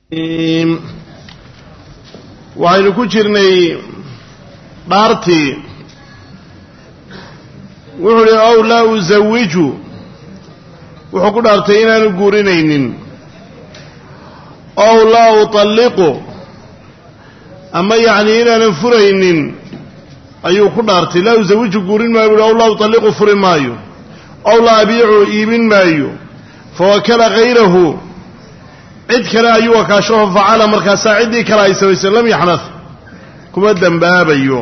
waxaynu ku jirnay dhaartii wuxuu hi ow laa usawiju wuxuu ku dhaartay inaanu guurinaynin ow laa uطalliqu ama yacni inaanan furaynin ayuu ku dhaartay laa usawiju guurin maayo buhi ow laa uطalliqu furi maayo ow laa abiicu iibin maayo fawakala hayrahu cid kale ayuu wakaashaho facala markaasaa ciddii kale ay samaysay lam yaxnad kuma dembaabayo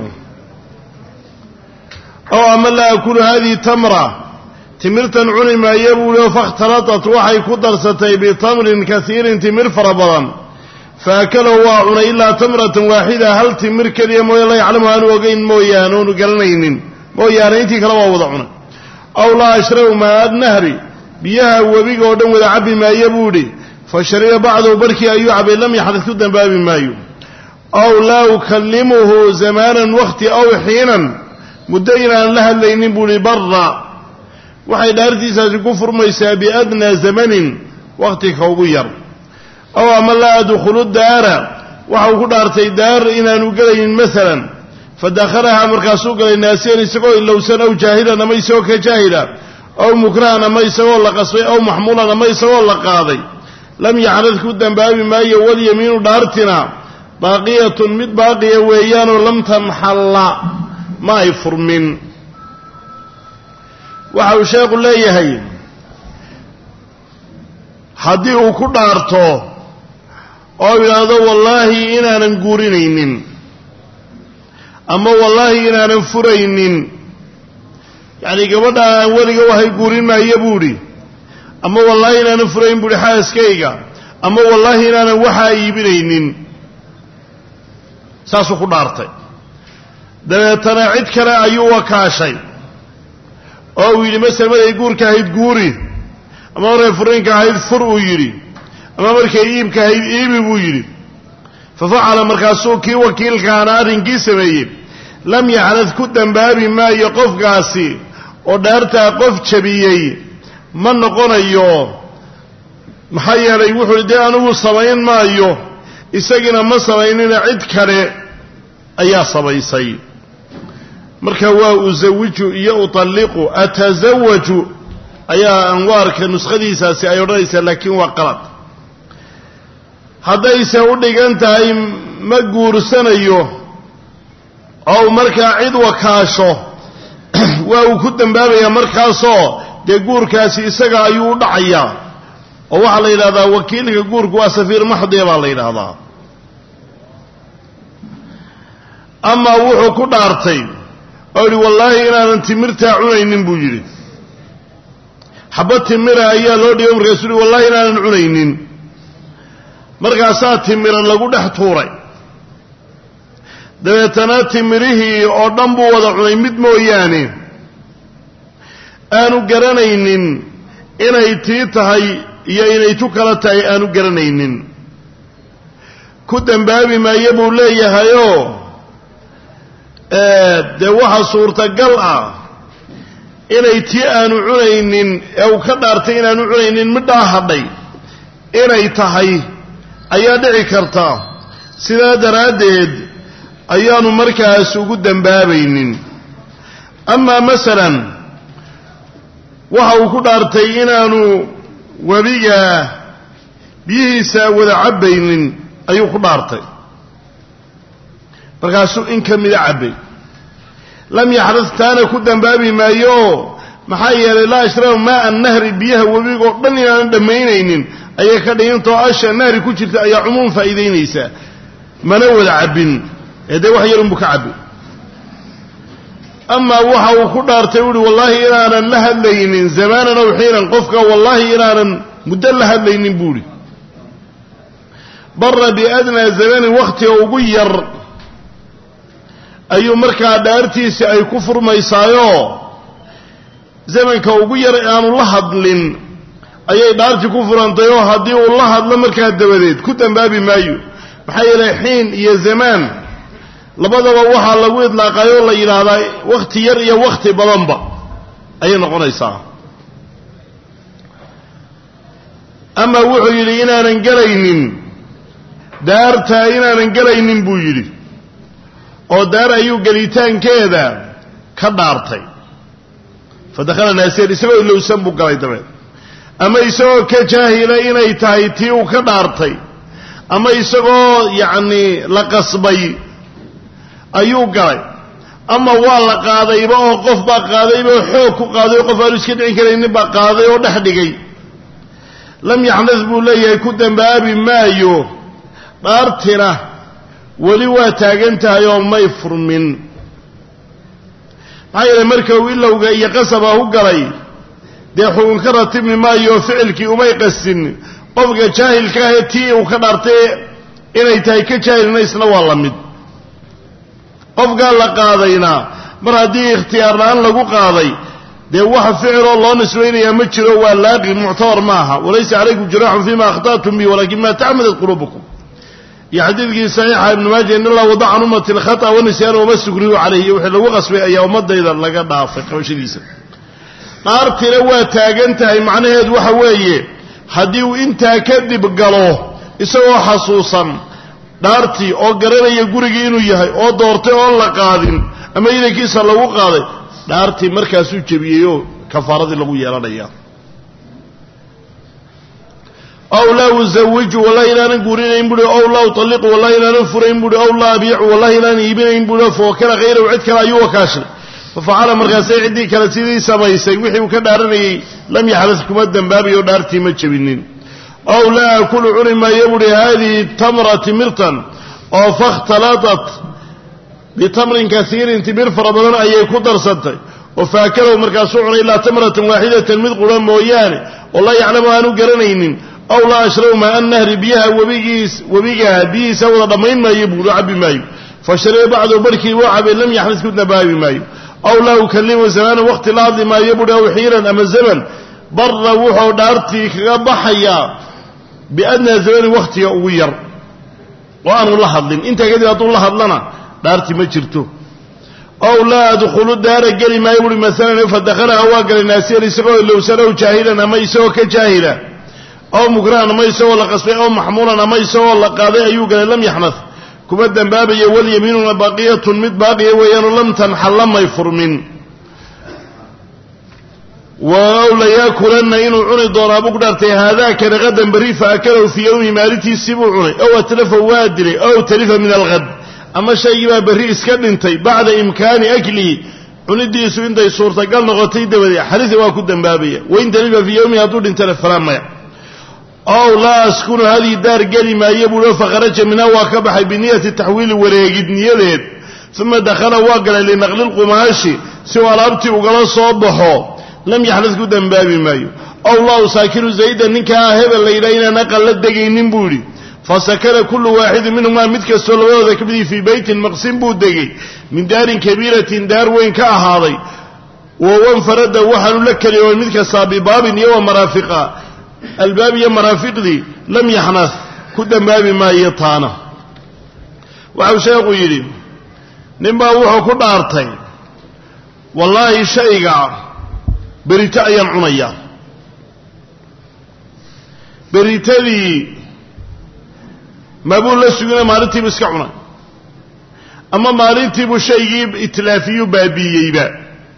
ow ama laa akulu hadihi tamra timirtan cuni maayo buuhi oo fakhtalatat waxay ku darsatay bitamrin kaiirin timir fara badan faakalahu waa cunay ilaa tamratan waaxida hal timir keliya mooye la yaclamu aanu ogeyn mooyaane oonu garanaynin mooyaane intii kale waa wada cunay ow laa ashrabu maa nahri biyaha webiga oo dhan wada cabbi maayo buuhi fashariba bacdahu barkii ayuu cabay lam yaxdad ku dembaabi maayo ow laa ukallimuhu zamaanan wakti ow xiinan muddo inaan la hadlaynin buuhi barra waxay dhaartiisaasi ku furmaysaa biadnaa zamanin wakti ka ugu yar ow ama laa adkhulu daara waxau ku dhaartay daar inaanu gelaynin maalan fadakhalahaa markaasuu galay naasiyan isagoo ilowsan ow jaahilan ama isagoo ka jaahila ow mukrahan ama isagoo la qasbay ow maxmuulan ama isagoo la qaaday lam yaxnad ku dembaabi maayo walyamiinu dhaartina baaqiyatun mid baaqiya weeyaanoo lam tanxalla ma ay furmin waxa uu sheekhu leeyahay haddii uu ku dhaarto oo yidhaahdo wallaahi inaanan guurinaynin ama wallaahi inaanan furaynin yacni gabadha aan weliga wahay guurin maayo buudhi ama wallaahi inaanan furayn buuhi xaaskayga ama wallaahi inaanan waxaa iibinaynin saasuu ku dhaartay dabeetana cid kale ayuu wakaashay oo uu yidhi masel markay guurka ahayd guuri ama markay furiinka ahayd fur uu yidhi ama markay iibka ahayd iibi buu yidhi fafacala markaasuu kii wakiilkaana arrinkii sameeyey lam yaxnad ku dembaabi maayo qofkaasi oo dhaartaa qof jabiyey ma noqonayo maxaa yeelay wuxuu dee anigu samayn maayo isagiina ma samaynina cid kale ayaa samaysay marka waa usawiju iyo uطalliqu atasawaju ayaa anwaarka nuskhadiisaasi ay odhanaysaa laakiin waa qalad haddayse u dhigan tahay ma guursanayo oo markaa cid wakaasho waa uu ku dembaabayaa markaasoo dee guurkaasi isaga ayuu u dhacayaa oo waxaa la yidhahdaa wakiilka guurku waa safiir maxdiya baa la yidhaahdaa amaa wuxuu ku dhaartay oo yidhi wallaahi inaanan timirtaa cunaynin buu yidhi xabad timira ayaa loo dhigay markaasuu yihi wallahi inaanan cunaynin markaasaa timira lagu dhex tuuray dabeetana timirihii oo dhan buu wada cunay mid mooyaane aanu garanaynin inay tii tahay iyo inay tu kala tahay aanu garanaynin ku dembaabi maayo buu leeyahayoo dee waxa suurtagal ah inay tii aanu cunaynin ee uu ka dhaartay inaanu cunaynin midhaa hadhay inay tahay ayaa dhici karta sidaa daraaddeed ayaanu markaas ugu dembaabaynin amaa masalan waxa uu ku dhaartay inaanu webiga biyihiisa wada cabbaynin ayuu ku dhaartay markaasuu in ka mida cabbay lam yaxdad taana ku dembaabi maayo maxaa yeelay laa ashrabu maaa nahri biyaha webigaoo dhan inaanan dhammaynaynin ayay ka dhigantao asha nahri ku jirta ayaa cumuum faa'iidaynaysaa mana wada cabbin ee dee wax yarunbuu ka cabbi amaa waxa uu ku dhaartay u uhi wallaahi inaanan la hadlaynin zamaanan aw xiinan qofka wallaahi inaanan muddo la hadlaynin buuhi barra biadnaa zamanin wakhtiga ugu yar ayuu markaa dhaartiisi ay ku furmaysaayoo zamanka ugu yar aanu la hadlin ayay dhaartii ku furantay oo haddii uu la hadlo markaa dabadeed ku dembaabi maayo maxaa yeelay xiin iyo zamaan labadaba waxaa lagu idlaaqayoo la yidhaahdaa wakhti yar iyo wakhti badanba ayay noqonaysaa ama wuxuu yidhi inaanan gelaynin daartaa inaanan gelaynin buu yidhi oo daar ayuu gelitaankeeda ka dhaartay fadakhala naasiyan isagoo ilowsan buu galay dabeed ama isagoo ka jaahila inay tahay tii uu ka dhaartay ama isagoo yacni la qasbay ayuu galay ama waa la qaadayba oo qof baa qaadayba oo xoog ku qaaday oo qof aanu iska dhicin karaynin baa qaaday oo dhex dhigay lam yaxnad buu leeyahay ku dambaabi maayo dhaartina weli waa taagan tahay oo may furmin maxaa yeelay marka uu ilowga iyo qasaba u galay dee xukun ka ratibmi maayo ficilkii umay qasin qofka jaahilka ah tii uu ka dhaartay inay tahay ka jaahilna isna waa la mid qofkaa la qaadayna mar haddii ikhtiyaar la-aan lagu qaaday dee waxa ficiloo loo nisbaynayaa ma jiro waa laaqi muctabar maaha walaysa calaykum junaaxun fima akhta'tum bihi walakin ma tacmadat quluubukum iyo xadiidkii saxiixa ibnu maaja in allah wadaca can ummati alkhata wanisyaana wama sukrihu calayhi wixii lagu qasbay ayaa ummadayda laga dhaafay qabashadiisa dhaartina waa taagan tahay macnaheedu waxa weeye haddii uu intaa kadib galo isagoo xasuusan dhaartii oo garanaya gurigii inuu yahay oo doortay oon la qaadin ama idankiisa lagu qaaday dhaartii markaasuu jebiyeyoo kafaaradii lagu yeelanaya ow laa usawiju wallahi inaanan guurinayn buuhi ow laa utalliqu wallahi inaanan furayn buuhi ow laa abiicu wallahi inaanan iibinayn buuhi fawakala hayrahu cid kale ayuu wakaashay fafacala markaasay ciddii kale sidii samaysay wixii uu ka dhaaranayey lam yaxdas kuma dambaabayo dhaartii ma jebinin ow laa akulu cuni maayo buuhi haadihi tamra timirtan oo fakhtalatat bitamrin kaiirin timir fara badan ayay ku darsantay oo faakalow markaasuu cunay ilaa tamratan waaxidatan mid qura mooyaane oo laa yaclamu aanu garanaynin ow laa ashrabu maa annahri biyaha webigaha biyihiisa wada dhammayn maayo buuhi cabbi maayo fashariba bacdu barhkii wuu cabay lam yaxdas ku dambaabi maayo ow laa ukalimu zamaanan waqti la hadli maayo buuhi aw xiiran ama zaman barra wuxuu dhaartii kaga baxayaa biadnaa zamanin wakhtiga ugu yar oo aanu la hadlin intaa kadib hadduu la hadlana dhaartii ma jirto ow laa adkhulu daara geli maayo buuhi maalan fadakhalaha waa galay naasiyan isagoo ilowsan ow jaahilan ama isagoo ka jaahila ow mukrahan ama isagoo la qasbay ow maxmuulan ama isagoo la qaaday ayuu galay lam yaxnad kuma dambaabayo walyamiinuna baqiyatun mid baaqiya weeyaanoo lam tanxal lamay furmin ow layaakulanna inuu cuni doonaa buu ku dhaartay haadaakana qadan berri fa akalahu fii yowmi maalintiisii buu cunay ow atlafa waa dilay ow talifa min alghad ama shaygii baa berri iska dhintay bacda imkaani aklihi cunidiisu intay suurtagal noqotay dabadeed xalisa waa ku dambaabaya wain talifa fii yowmihi hadduu dhintana falaa maya ow laa askunu hadii daar geli maayo buuhi fakharaja minha waa ka baxay biniyati taxwiili wareegid niyadeed uma dakhala waa galay linaqli lqumaashi si uu alaabtii ugala soo baxo lam yaxnad ku dambaabi maayo ow laa usaakiru zaydan ninkaa hebel la yidhaha inaan aqal la degaynin buu yidhi fasakana kullu waaxidin minhumaa mid kastoo labadooda ka midii fii beytin maqsin buu degay min daarin kabiiratin daar weyn ka ahaaday wawanfarada waxaanu la keliyoon mid kastaa bibaabin iyo wa maraafiqa albaab iyo maraafiqdii lam yaxnad ku dambaabi maayo taana waxau sheekhu yidhi ninbaa wuxuu ku dhaartay wallaahi shayga berito ayaan cunayaa beritadii mabuu la sugina maalintiibu iska cunay ama maalintiibuu shaygii itlaafiyuu baabiiyeyba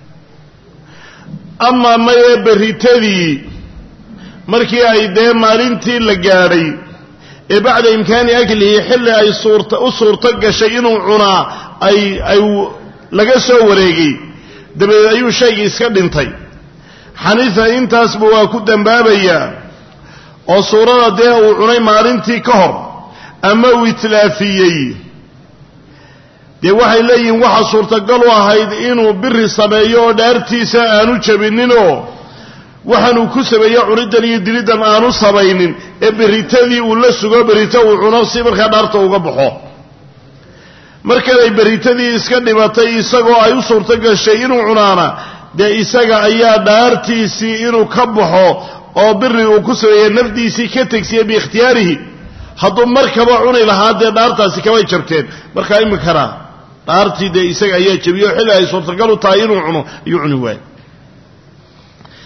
ama maye beritadii markii ay dee maalintii la gaadhay ee bacda imkaani aklihi xilli ay u suurto gashay inuu cunaa ay laga soo wareegay dabadeed ayuu shaygii iska dhintay xaniifa intaasba waa ku dambaabayaa oo suurada dee uu cunay maalintii ka hor ama uu itlaafiyey dee waxay leeyihiin waxa suurtagal u ahayd inuu biri sameeyo oo dhaartiisa aanu jabinninoo waxaanuu ku sameeyo cunidan iyo diliddan aanu samaynin ee beritadii uu la sugo berito uu cuno si markaa dhaarta uga baxo markanay beritadii iska dhibatay isagoo ay u suurto gashay inuu cunaana dee isaga ayaa dhaartiisii inuu ka baxo oo biri uu ku sameeye nafdiisii ka tegsiye biikhtiyaarihi hadduu markaba cuni lahaa dee dhaartaasi kamay jabteen markaa iminkana dhaartii dee isaga ayaa jabiyo xilli ay suurtagal u tahay inuu cuno ayuu cuni waayo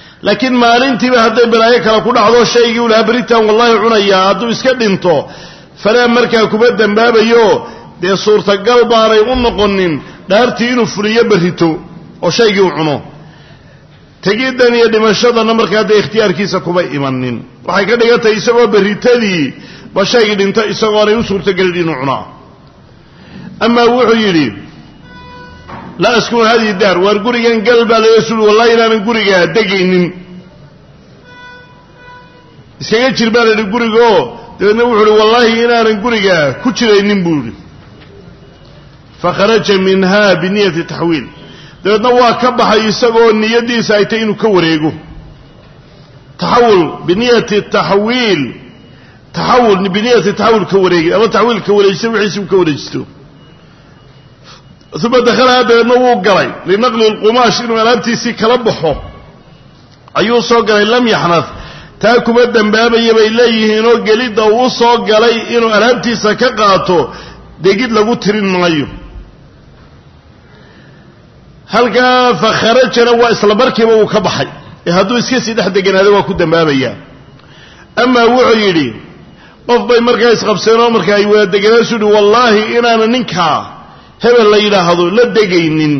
laakiin maalintiiba hadday balaayo kale ku dhacdo shaygii u lahaa beritaan wallahi cunayaa hadduu iska dhinto falaa markaa kuma dembaabayo dee suurtagal baanay u noqonin dhaartii inuu fuliyo berrito oo shaygii u cuno tegiddan iyo dhimashadana markaa dee ikhtiyaarkiisa kuma imanin waxay ka dhigan tahay isagoo berritadii ba shaygii dhinto isagoonay u suurtagelin inuu cunaa amaa wuxuu yidhi laa askunu hadihi daar waar gurigan gal baa laga suli wallahi inaanan gurigaa degaynin iskaga jir baa la yidhi gurigaoo dabeedna wuxuu uhi wallaahi inaanan gurigaa ku jiraynin buu yidhi fakharaja minha biniyati taxwiil dabeedna waa ka baxay isagoo niyadiisa ay tahay inuu ka wareego taxawul biniyati taxwiil taxawul biniyati taxawul ka wareegi ama taxwiil ka wareejista wixiisi uu ka wareejisto uma dakhala dabeedna wuu galay linaqli lqumaash inuu alaabtiisii kala baxo ayuu soo galay lam yaxnad taa kuma dembaabaya bay leeyihiinoo gelidda uu soo galay inuu alaabtiisa ka qaato degid lagu tirin maayo halkaa fakharajana waa isla markiiba uu ka baxay ee hadduu iska sii dhex deganaado waa ku dembaabayaa amaa wuxuu yidhi qof bay markaa isqabseenoo markaa ay wada deganaasu yidhi wallaahi inaana ninkaa hebel la yidhaahdo la degaynin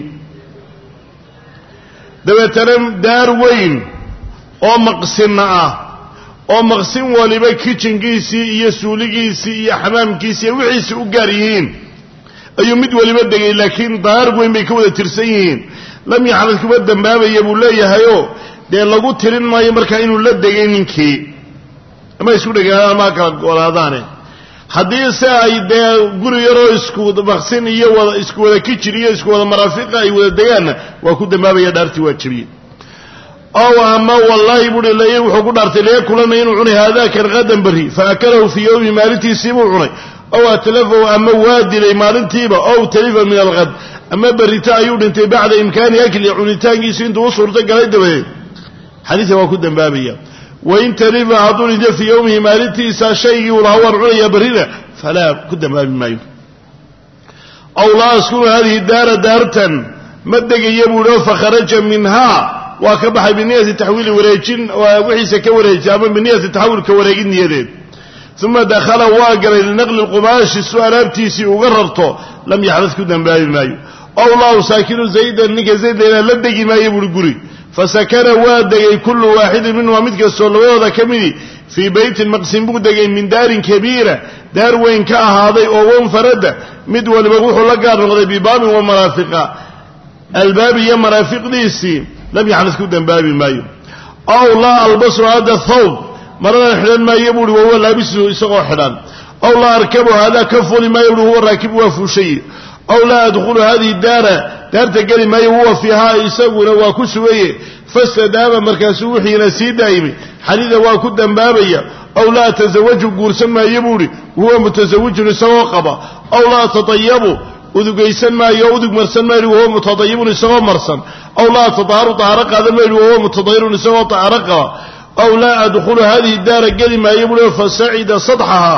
dabeetana daar weyn oo maqsinna ah oo maqsin waliba kitchenkiisii iyo suuligiisii iyo xamaamkiisii iyo wixiisii u gaar yihiin ayuu mid waliba degay laakiin daar weyn bay ka wada tirsan yihiin lam yaxnad kuma dembaabaya buu leeyahayoo dee lagu tirin maayo markaa inuu la degay ninkii ama isku dheganaadaan ama kala golaadaane haddii se ay dee guri yaroo isku maqsin iyo wada isku wada kijir iyo isku wada maraafiqa ay wada degaanna waa ku dembaabaya dhaartii waa jebiyey ow ama wallaahi buuhi lay wuxuu ku dhaartay layakulana inuu cunay haadakan qadan berri fa akalahu fii yowmi maalintiisiibuu cunay ow atlafahu ama waa dilay maalintiiba ow talifa min alqad ama berrita ayuu dhintay bacda imkaani akli cunitaankiisu intuu u suurto galay dabadeed xadiidka waa ku dembaabaya wain talifa hadduu dhinto fii yowmihi maalintiisa shaygii uu lahaa waan cunayaa berrina falaa ku dembaabi maayo ow laa askunu hadihi daara daartan ma degaya buuhi oo fakharaja minhaa waa ka baxay biniyati taxwiili wareejin wixiisa ka wareejay ama biniyati taxawul ka wareegin niyadeed uma dakhala waa galay linaqli lqumaashi su alaabtiisii uga rarto lam yaxnad ku dembaabi maayo ow laa usaakinu zaydan ninka zayd laynaa la degi maayo buuhi guri fasakana waa degay kullu waaxidin minhumaa mid kastoo labadooda ka midi fii beytin maqsin buu degay min daarin kabiira daar weyn ka ahaaday oo wanfarada mid waliba wuxuu la gaar noqday bibaabin wa maraafiqa albaab iyo maraafiqdiisii lam yaxnad ku dembaabi maayo ow laa albasu hada thawb maradan xidhan maayo buuhi wahuwa laabisuhu isagoo xidhan ow laa arkabu haadaa ka fuli maayo buuhi huwa raakib waa fuushay ow laa adkhulu hadihi daara daarta geli maayo huwa fiihaa isaguna waa ku sugaye fastadaama markaasuu wixiina sii daa'imay xadida waa ku dembaabaya ow laa atasawaju guursan maayo buuhi wahuwa mutasawijun isagoo qaba ow laa atatayabu udugaysan maayo oo udug marsan maayo wahuwa mutadayibun isagoo marsan ow laa atadaharu tahaaro qaadan maayo wahuwa mutadahirun isagoo tahaaro qaba ow laa adkhulu hadihi daara geli maayo buuhi fasacida sadxahaa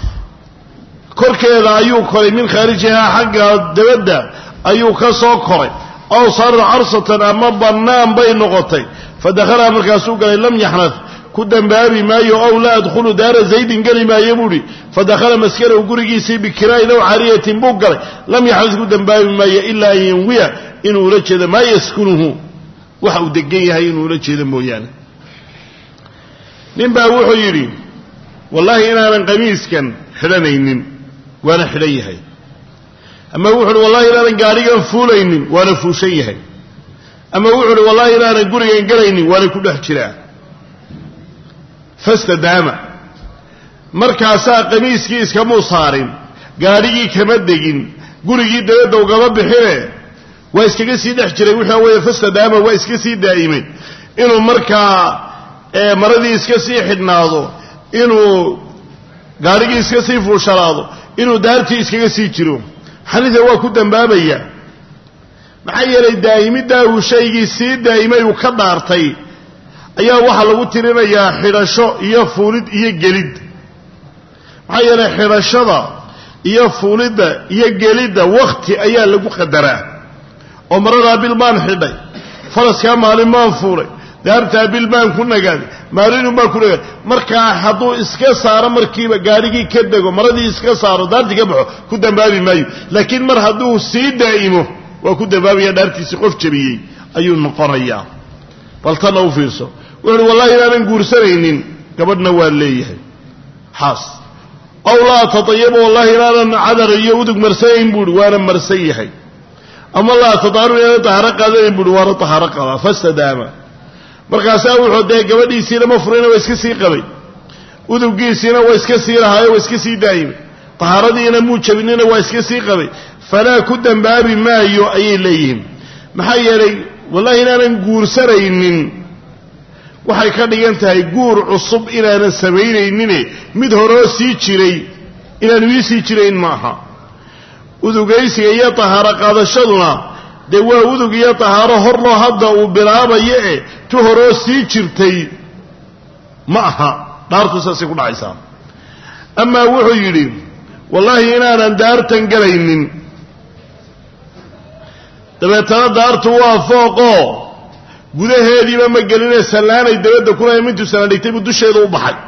korkeeda ayuu koray min khaarijihaa xagga dabadda ayuu ka soo koray ow saarat carsatan ama bannaan bay noqotay fadakhalaha markaasuu galay lam yaxnad ku dembaabi maayo ow laa adkhulu daara zaydin geli maayo buuhi fadakhala maskanahu gurigiisii bikiraa'in ow caariyatin buu galay lam yaxnad ku dembaabi maayo ilaa an yanwiya inuu ula jeedo maa yaskunuhu waxa uu degan yahay inuu ula jeedo mooyaane nin baa wuxuu yidhi wallaahi inaanan qamiiskan xidhanaynin waana xidhan yahay ama wuxu uhi wallahi inaanan gaadhigan fuulaynin waana fuushan yahay ama wuxu uhi wallahi inaanan gurigan galaynin waana ku dhex jiraa fastadaama markaasaa qamiiskii iskamuu saarin gaadhigii kama degin gurigii dabadda ugama bixine waa iskaga sii dhex jiray wuxuu weeye fastadaama waa iska sii daa'imay inuu markaa maradii iska sii xidhnaado inuu gaadhigii iska sii fuushanaado inuu daartii iskaga sii jiro xaniida waa ku dembaabaya maxaa yeelay daa'imiddaa uu shaygii sii daa'imay uu ka dhaartay ayaa waxaa lagu tirinayaa xidhasho iyo fuulid iyo gelid maxaa yeelay xidhashada iyo fuulidda iyo gelidda wakhti ayaa lagu qadaraa oo maradaa bil baan xidhay faraskaa maalin baan fuulay daartaa bil baan ku nagaaday maarin uma ku leeyahay marka haduu iska saaro markiiba gaarigii ka dago maradii iska saaro daartii ka baxo ku dambaabi maayo laakiin mar haduu sii daa'imo waa ku dambaabiya daartiisi qof jabiyay ayuu noqonayaa bal tan u fiirso wuxuu wallahi inaan guursanaynin gabadhna waa leeyahay xaas aw la tatayyib wallahi inaan cadar iyo udug marsayn buu waana marsayahay ama la tadaru inaan tahara qaadayn buu waana tahara qaba fasadaama markaas wuxuu day gabadhiisina ma furina way iska sii qabay udugiisina way iska sii lahaay way iska sii daayimay taharadiina muu jabinina way iska sii qabay fala ku dambaabi maayo ay leeyeen maxay yeelay wallahi inaan guursanaynin waxay ka dhigan tahay guur cusub inaan sameeynaynin mid hore sii jiray inaan wiisi jireen maaha udugaysiga iyo tahara qaadashaduna de waa udug iyo taharo hor loo hadda uu bilaabayo tu hore sii jirtay maaha daartu saasi ku dhacaysa ama wuxuu yiri wallahi inaan daartan galaynin dabeetana daartu waa fooqo gudaheediiba ma gelinay salaanay dabada kuna intu sana dhigtay dusheeda u baxay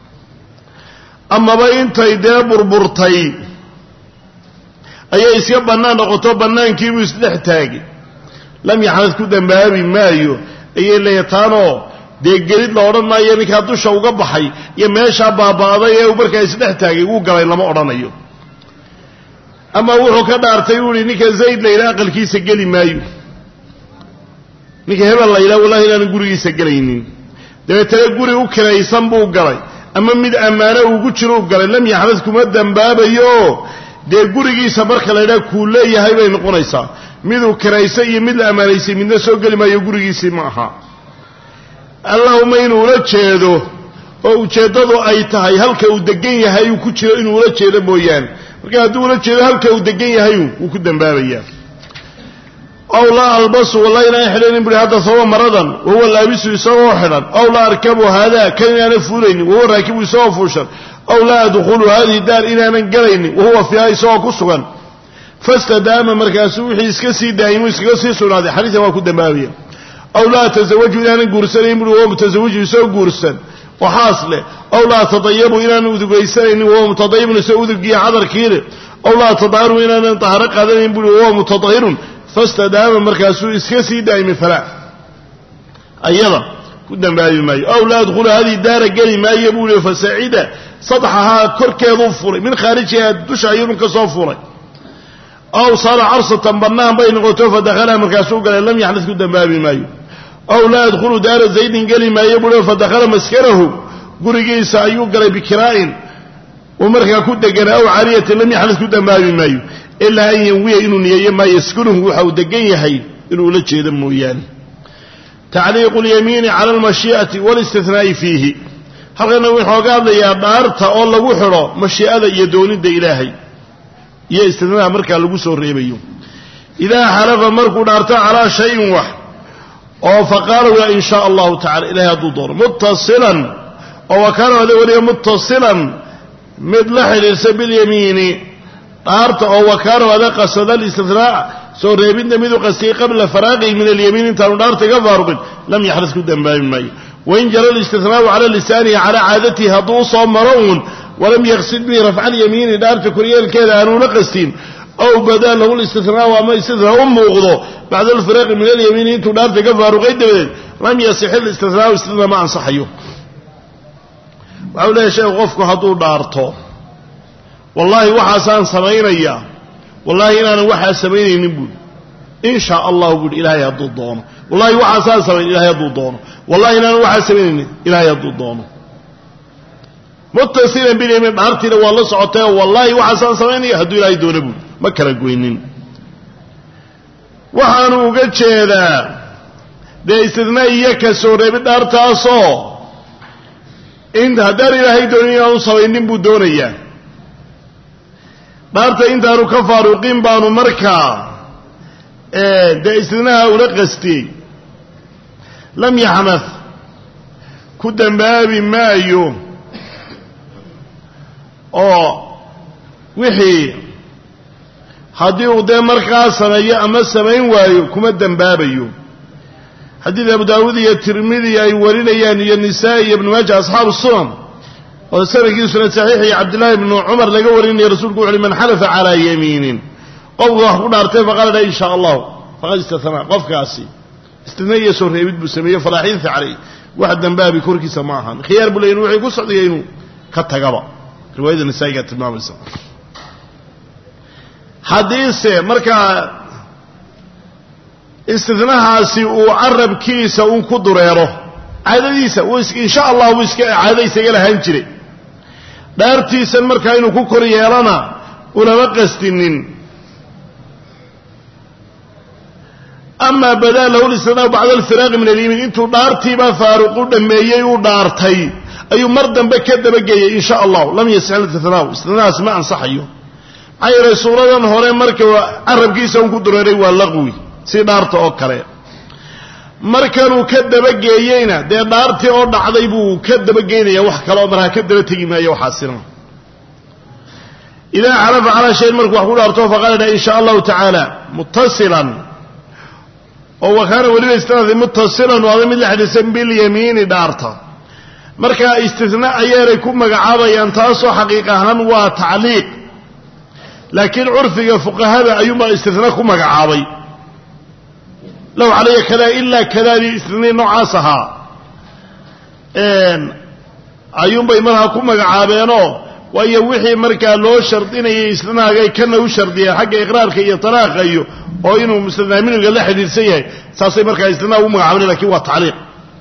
amaba intay dee burburtay ayay iska banaan noqoto banaankiibu isdhex taagay lam yaxad ku dambaabi maayo ayay leeytaano dee gelid la odhan maayo ninka dusha uga baxay iyo meesha baabaaday ee uu markaa isdhex taagay uu galay lama odhanayo ama wuxuu ka dhaartay uu ninka zayd leeyla aqalkiisa gali maayo ninka hebel leeyla wallahi inaan gurigiisa galaynin dabeetana guri u kiraysan buu galay ama mid amaano ugu jiro galay lam yaxad kuma dambaabayo dee gurigiisa marka la yiraahdo ku leeyahay bay noqonaysaa mid uu kiraysay iyo mid la amaanaysay midna soo gali maayo gurigiisa ma aha allahumma inuu la jeedo oo ujeedadu ay tahay halka uu degan yahay uu ku jiro inuu la jeedo mooyaan marka hadduu la jeedo halka uu degan yahay uu ku dambaabaya aw la albasu wallahi la xidhan buri hada soo maradan oo laabisu isoo xidhan aw la arkabu hada kan yana fuulayn oo raakibu isoo fuushan aw la adkhulu hadi dar inana galayni oo huwa fi isoo ku sugan fastadama markaasu wixii iska sii daayimo iska sii sugnaaday xariisa waa ku dambaabaya aw la tazawaju inana guursanay buri oo mutazawiju isoo guursan وحاصله أو لا تطيبوا إلى أن أذقيسين وهو متطيب سأذقي عذر كيله أو لا تطهروا إلى أن طهرق هذا ينبل وهو متطهر فاستدام مركزه إسكسي دائم فلا أيضا كنا بهذه الماء أو لا أدخل هذه الدار قلي ما يبول فسعيدة سطحها كركي ظفر من خارجها تشعير كصفر أو صار عرصة بناها بين غتوف فدخلها مركزه قال لم يحدث كنا بهذه الماء أو لا يدخل دار زيد قال ما يبلغ فدخل مسكنه قرقي سايو قال بكراء ومركا كنت قال أو عارية لم يحدث كنت ما بمايو إلا أن ينوي إنه ما يسكنه وحاو دقين حي إنه لجه دمويان تعليق اليمين على المشيئة والاستثناء فيه حقنا وحوقات يا بارتا الله وحرا مشيئة يدوني دا إلهي يا استثناء مركا لقصه الرئيبيو إذا حلف مركو دارتا على شيء واحد أو فقالوا إن شاء الله تعالى إليها الدور متصلا أو كانوا هذا وليه متصلا مثل حل سبيل اليمين أرت أو كانوا هذا قصد الاستثناء سور يبين دميدو قصي قبل فراغه من اليمين ترون أرت كفارق لم يحرس كدن باب الماء وإن جرى الاستثناء على لسانه على عادته هدوصا مرون ولم يغسل به رفع اليمين دارت كريال كذا أنه نقصين أو بدأ له الاستثناء وما استثناء أمه بعد الفراق من اليمين انتو دار تكفر وغيد لم يصح الاستثناء واستثناء ما انصحيه وأولا شيء غفك حضور دارته والله وحسان سمين اياه والله إنا وحا سمين نبود إن شاء الله يقول إلهي يضو الضوانه والله وحسان سمين إلهي يضو الضوانه والله إنا وحا سمين إلهي يضو الضوانه متصلا باليمين بارتنا والله سعوته والله وحسان سمين يهدو إلهي دون بود ما كان قوينين waxaanu uga jeedaa de istidnaa iyo ka soo reebid artaasoo in hadar ilaahay doonaya uu sameeynin buu doonayaa dhaarta intaanu ka faaruqin baanu markaa de istidnaa ula qastay lam yahnath ku dambaabi maayo oo wixii haddii uu dee markaa sameeyo ama samayn waayo kuma dambaabayo حديث أبو داود الترمذي أي ورينيان النسائي ابن ماجه أصحاب السنن وسنة سنة صحيح عبد الله بن عمر لقوريني رسول قول من حلف على يمين قوله ونارته فقال إن شاء الله فقد استثناء قف كاسي استثناء يسور يبد بسمية فلا حيث عليه واحد دنباه بكوركي سماحا خيار بلين وحي قصد ينو كتقبا رواية النسائي قالت ابن عمر حديث مركا استثناء وعرب كيسا ونكدريره عاديسا إن شاء الله عاديسا قال هنجري دارتيسا مركا إنو كوريالنا ولما قستنين أما بدأ له الاستثناء بعد الفراغ من اليمين انتو دارتي ما فارقوا دميي ودارتي أي مردا بكد بقية إن شاء الله لم يسعى الاستثناء استثناء اسماء صحيه أي رسول الله هورين مركا عرب كيسا ونكدريره واللغوي si dhaarta oo kale markanuu ka daba geeyayna de dhaartii oo dhacday buu ka daba geeynaya wax kale oo markaa ka daba tagi maayo waxa siran ila arafa ala shay markuu wax ku dhaarto faqala in sha Allah ta'ala muttasilan oo waxana waliba istinaadi muttasilan waa mid la xadiisan bil yamin dhaarta marka istithna ayay ku magacaabayaan taasoo xaqiiq ahaan waa ta'liiq laakiin urfiga fuqahada ayuma istithna ku magacaabay لو علي كذا إلا كذا الاثنين نوعاسها أيوم بيمرها كم عابينه ويوحي مركا لو شرطين يسلنا جاي كنا وشرطيه حق إقرار كي يطلاق أيوه أو إنه مستثنين قال لا حديث سيء ساسي مركا يسلنا وما عامل لك هو التعليق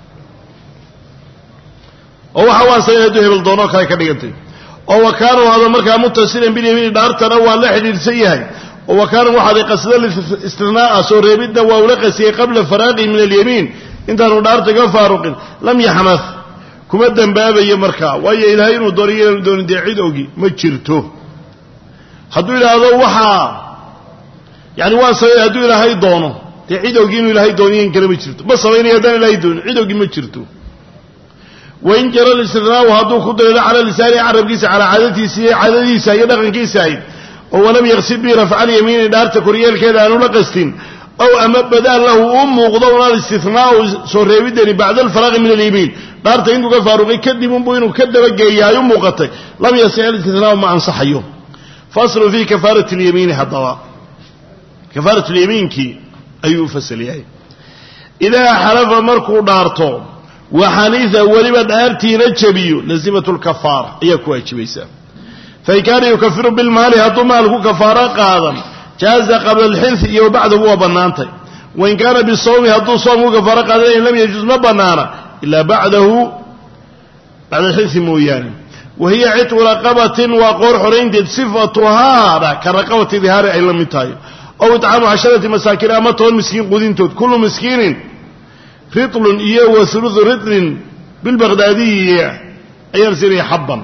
أو حواس يدوه بالضونة كذا كذا أو كانوا هذا مركا متصلين باليمين دارتنا ولا حديث سيء وكان واحد قصد الاستثناء سوري بده ولقسي قبل فراغه من اليمين انت ردارت فاروق لم يحمث كما دنباب يمركا واي الهين ودوريه دون ديعيد اوغي ما جيرتو حدو الى هذا وحا يعني واسي حدو الى هي دونو ديعيد اوغي انه الهي دونين كلام ما جيرتو بس وين يدان الهي دون عيد اوغي ما جيرتو وان جرى الاستثناء وهذو خضر على لسان عربكيس على عادتي يدقنكيسا ولم يغسل به رفع اليمين دارت كوريال كذا أنه لقستين أو أما بدأ له وقضونا الاستثناء سوريبدني بعد الفراغ من اليمين دارت عنده فاروقي كدب بوينه كدب جايا يوم مقطع لم يسع الاستثناء ما أنصح يوم فصل في كفارة اليمين حضوا كفارة اليمين كي أيوه فسليه إذا حلف مركو دارته وحنيث ولما دارتي نجبيه لزمة الكفارة يكوى يجبيسا فكان يكفر بالمال هذا ماله كفارة قاضا جاز قبل الحنث وبعده هو بنانته وإن كان بالصوم هذا صوم كفارة قاضا لم يجوز ما بنانا إلا بعده بعد الحنث مويان وهي عتق رقبة وقور حرين صفتها كرقبة ظهار إلا متاي أو إطعام 10 مساكين أمتهم مسكين قدين تود كل مسكين رطل إيه وثلث رطل بالبغدادي أيرسل حبا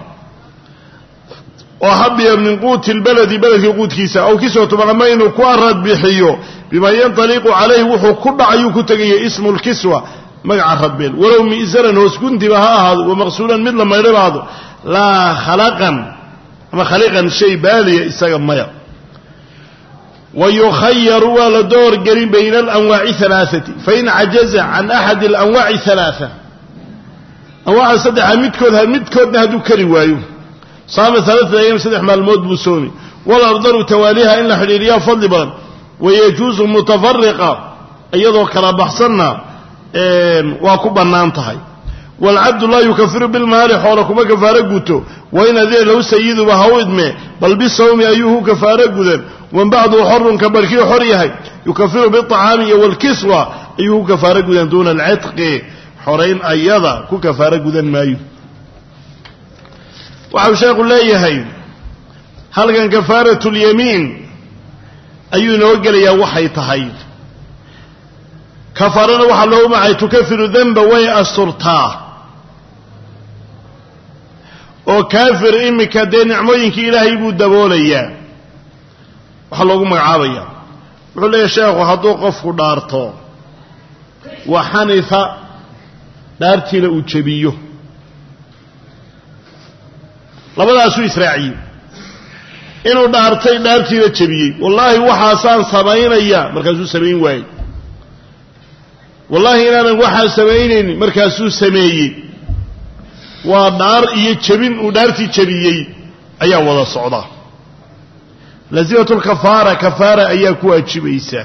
وحبي من قوت البلد بلد قوت كيسا أو كيسا وتبغمين كوارد بحيو بما ينطلق عليه وحو كل عيوك تقي اسم الكسوة مقع الربيل ولو مئزرا وسكنت بها هذا ومغسولا مثل ما يرى هذا لا خلقا ما خلقا شيء بالي إساق ميا ويخير ولدور قريب بين الأنواع 3 فإن عجز عن أحد الأنواع 3 أنواع صدح متكود هدو كريوايو صام 3 أيام صدح مع الموت بسومي ولا أرضر تواليها إلا حريريا فضل بان ويجوز متفرقة أيضا كلا بحصنا وكبا نانتهي والعبد لا يكفر بالمال حولكم كفارة قوته وإن ذي لو سيد بهويد ما بل بالصوم أيوه كفارة قوذن ومن بعده حر كبركي حريه يكفر بالطعام والكسوة أيوه كفارة قوذن دون العتق حرين أيضا كفارة قوذن ما أيوه وعوشاق الله يهين هل كان كفارة اليمين أيوه نوقل يا وحي تهيد كفارنا وحلو معي تكفر ذنب وي أسرطاه وكافر إمك دين نعموينك إلهي بودبوليا وحلو معاوية وقال لي يا شيخ وحدو قفو دارتو وحنث دارتي لأجبيه لبدا أسو إسرائيل إنه دارتي لأجبيه والله وحاسان 70 أيام مركزو 70 واي wallahi inaanan waxaa samaynaynin markaasuu sameeyey waa dhaar iyo jabin uu dhaartii jabiyey ayaa wada socda laazimatu lkafaara kafaara ayaa ku waajibaysa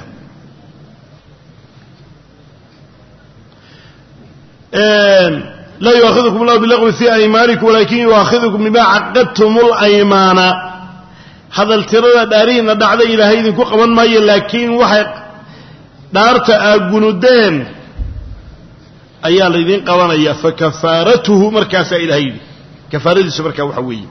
laa yu'aakhidukum allahu bilagwi fii aymaanikum walakin yu'aakhidukum bimaa caqadtum اlaymaana hadal tirada dhaarihiina dhacda ilaahay idinku qaban maayo laakiin waxay dhaarta aa gunudeen ayaa laydin qabanaya fakafaaratuhu markaasaa ilahay yidhi kafaaradiisu markaa waxa weeye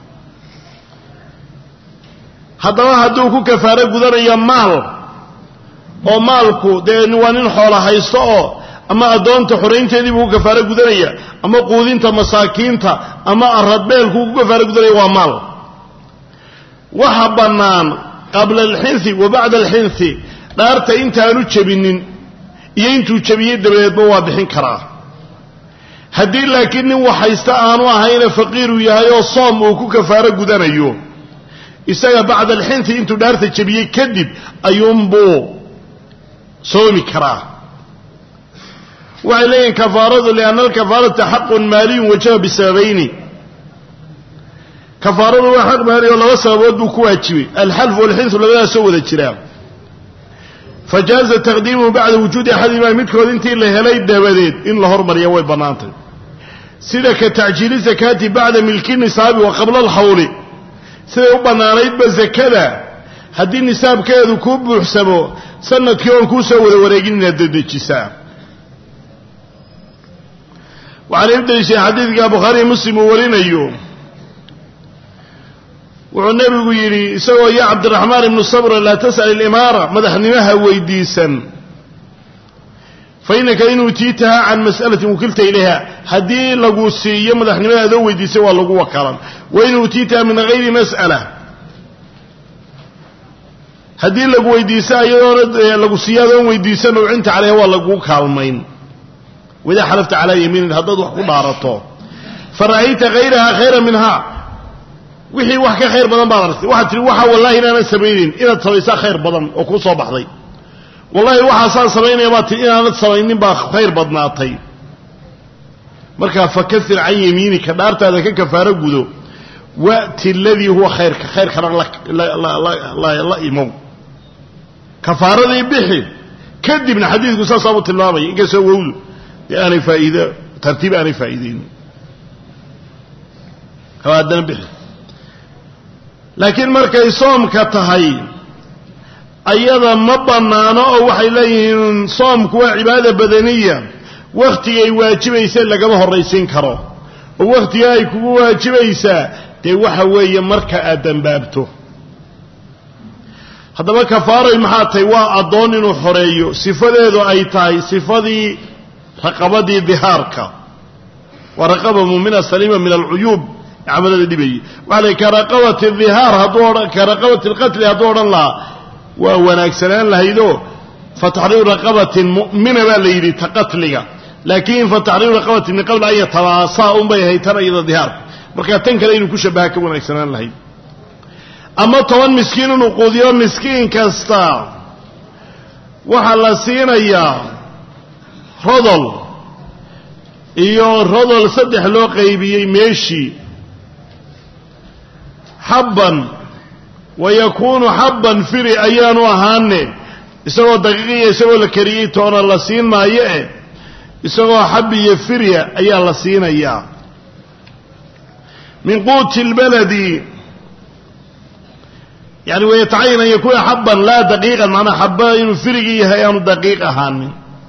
haddaba hadduu ku kafaaro gudanayo maal oo maalku dee waa nin xoola haysto oo ama addoonta xoraynteedii buu ku kafaaro gudanaya ama quudinta masaakiinta ama aradbeelku ku kafaaro gudanaya waa maal waxa bannaan qabla alxinthi wa bacda alxinthi dhaarta intaanu jebinin iyo intuu jebiyey dabadeedba waa bixin karaa haddii laakiin nin wax haysta aanu ahayna faqiiruu yahay oo soom uu ku kafaaro gudanayo isaga bacda alxinthi intuu dhaarta jebiyey kadib ayuunbuu soomi karaa waxay leeyihin kafaaradu lianna alkafaarata xaqun maaliyun wajaba bisababayni kafaaradu waa xaq maali oo laba sababood buu ku waajibay alxalfu walxinsu labadaas soo wada jiraa fajaaza taqdiimuhu bacda wujuudi axadihimaa midkood intii la helay dabadeed in la hormariya way bannaantay sida ka tacjiili zakaati bacda milki nisaabi wa qabla alxawli siday u bannaanaydba zakada haddii nisaabkeedu kuu buuxsamo sanadkii oon kuu soo wada wareegin inaad dedejisaa waxaana u deliishay xadiidka bukhaariy muslim uu warinayo wuxuu nebigu yidhi isagoo ya cabdiraxmaan ibnu sabra laa tas'al ilimaara madaxnimaha weydiisan fa innaka in utiitaha can mas'alatin wukilta ilayha haddii lagu siiyo madaxnimada adoo weydiisay waa lagu wakalan wain utiitaha min hayri mas'ala haddii lagu weydiisa iyadoona lagu siiyo adoon weydiisan ucinta caleyha waa lagu kaalmayn waidaa xalafta calaa yamiinin haddaad wax ku dhaarato fara'ayta hayraha khayra minha wixii wax ka khayr badan baad aragtay waxaad tihi waxa wallahi inaanan samaynin inaad samaysaa khayr badan oo kuu soo baxday wallahi waxaasaan samaynaya baad tihi inaanad samaynin baa khayr badnaatay markaa fakafir can yamiinika dhaartaada ka kafaaro gudo wa'ti aladii huwa khayrka khayrkana la imow kafaaradii bixi kadibna xadiidku saasaabuu tilmaamaya inkastoo wowdu dee aanay faa'iido tartiib aanay faa'iideynin haddana bixi laakiin markay soomka tahay ayada ma bannaano oo waxay leeyihiin soomku waa cibaada badaniya wakhtigay waajibaysa lagama horraysiin karo oo wakhtiga ay kugu waajibaysaa dee waxa weeye marka aad dambaabto haddaba kafaaray maxaa tahay waa addoon inuu xoreeyo sifadeedu ay tahay sifadii raqabadii dihaarka waa raqaba muumina saliima min alcuyuub camalada dhibayay waxaa la ka raqabati dhihaar hadduu odhan ka raqabati alqatli hadduu odhan lahaa waa wanaagsanaan lahaydoo fataxriiru raqabatin mu'mina baa la yidhi ta qatliga laakiin fataxriiru raqabatin min qabli an yatabaasaa unbay ahayd tan iyada dihaarka markaa tan kale inuu ku shabaha ka wanaagsanaan lahayd ama 10 miskiin inuu quudiyo miskiin kasta waxaa la siinayaa rodol iyo rodol 3 loo qaybiyey meeshii xabban wayakuunu xabban firi ayaanu ahaane isagoo daqiiqiya isagoo la kariyey toona la siin maayo isagoo xab iyo firya ayaa la siinayaa min quuti lbaladi yani wayatacayan an yakuuna xabban laa daqiiqan macnaa xaba inuu firigii yahay aanu daqiiq ahaanin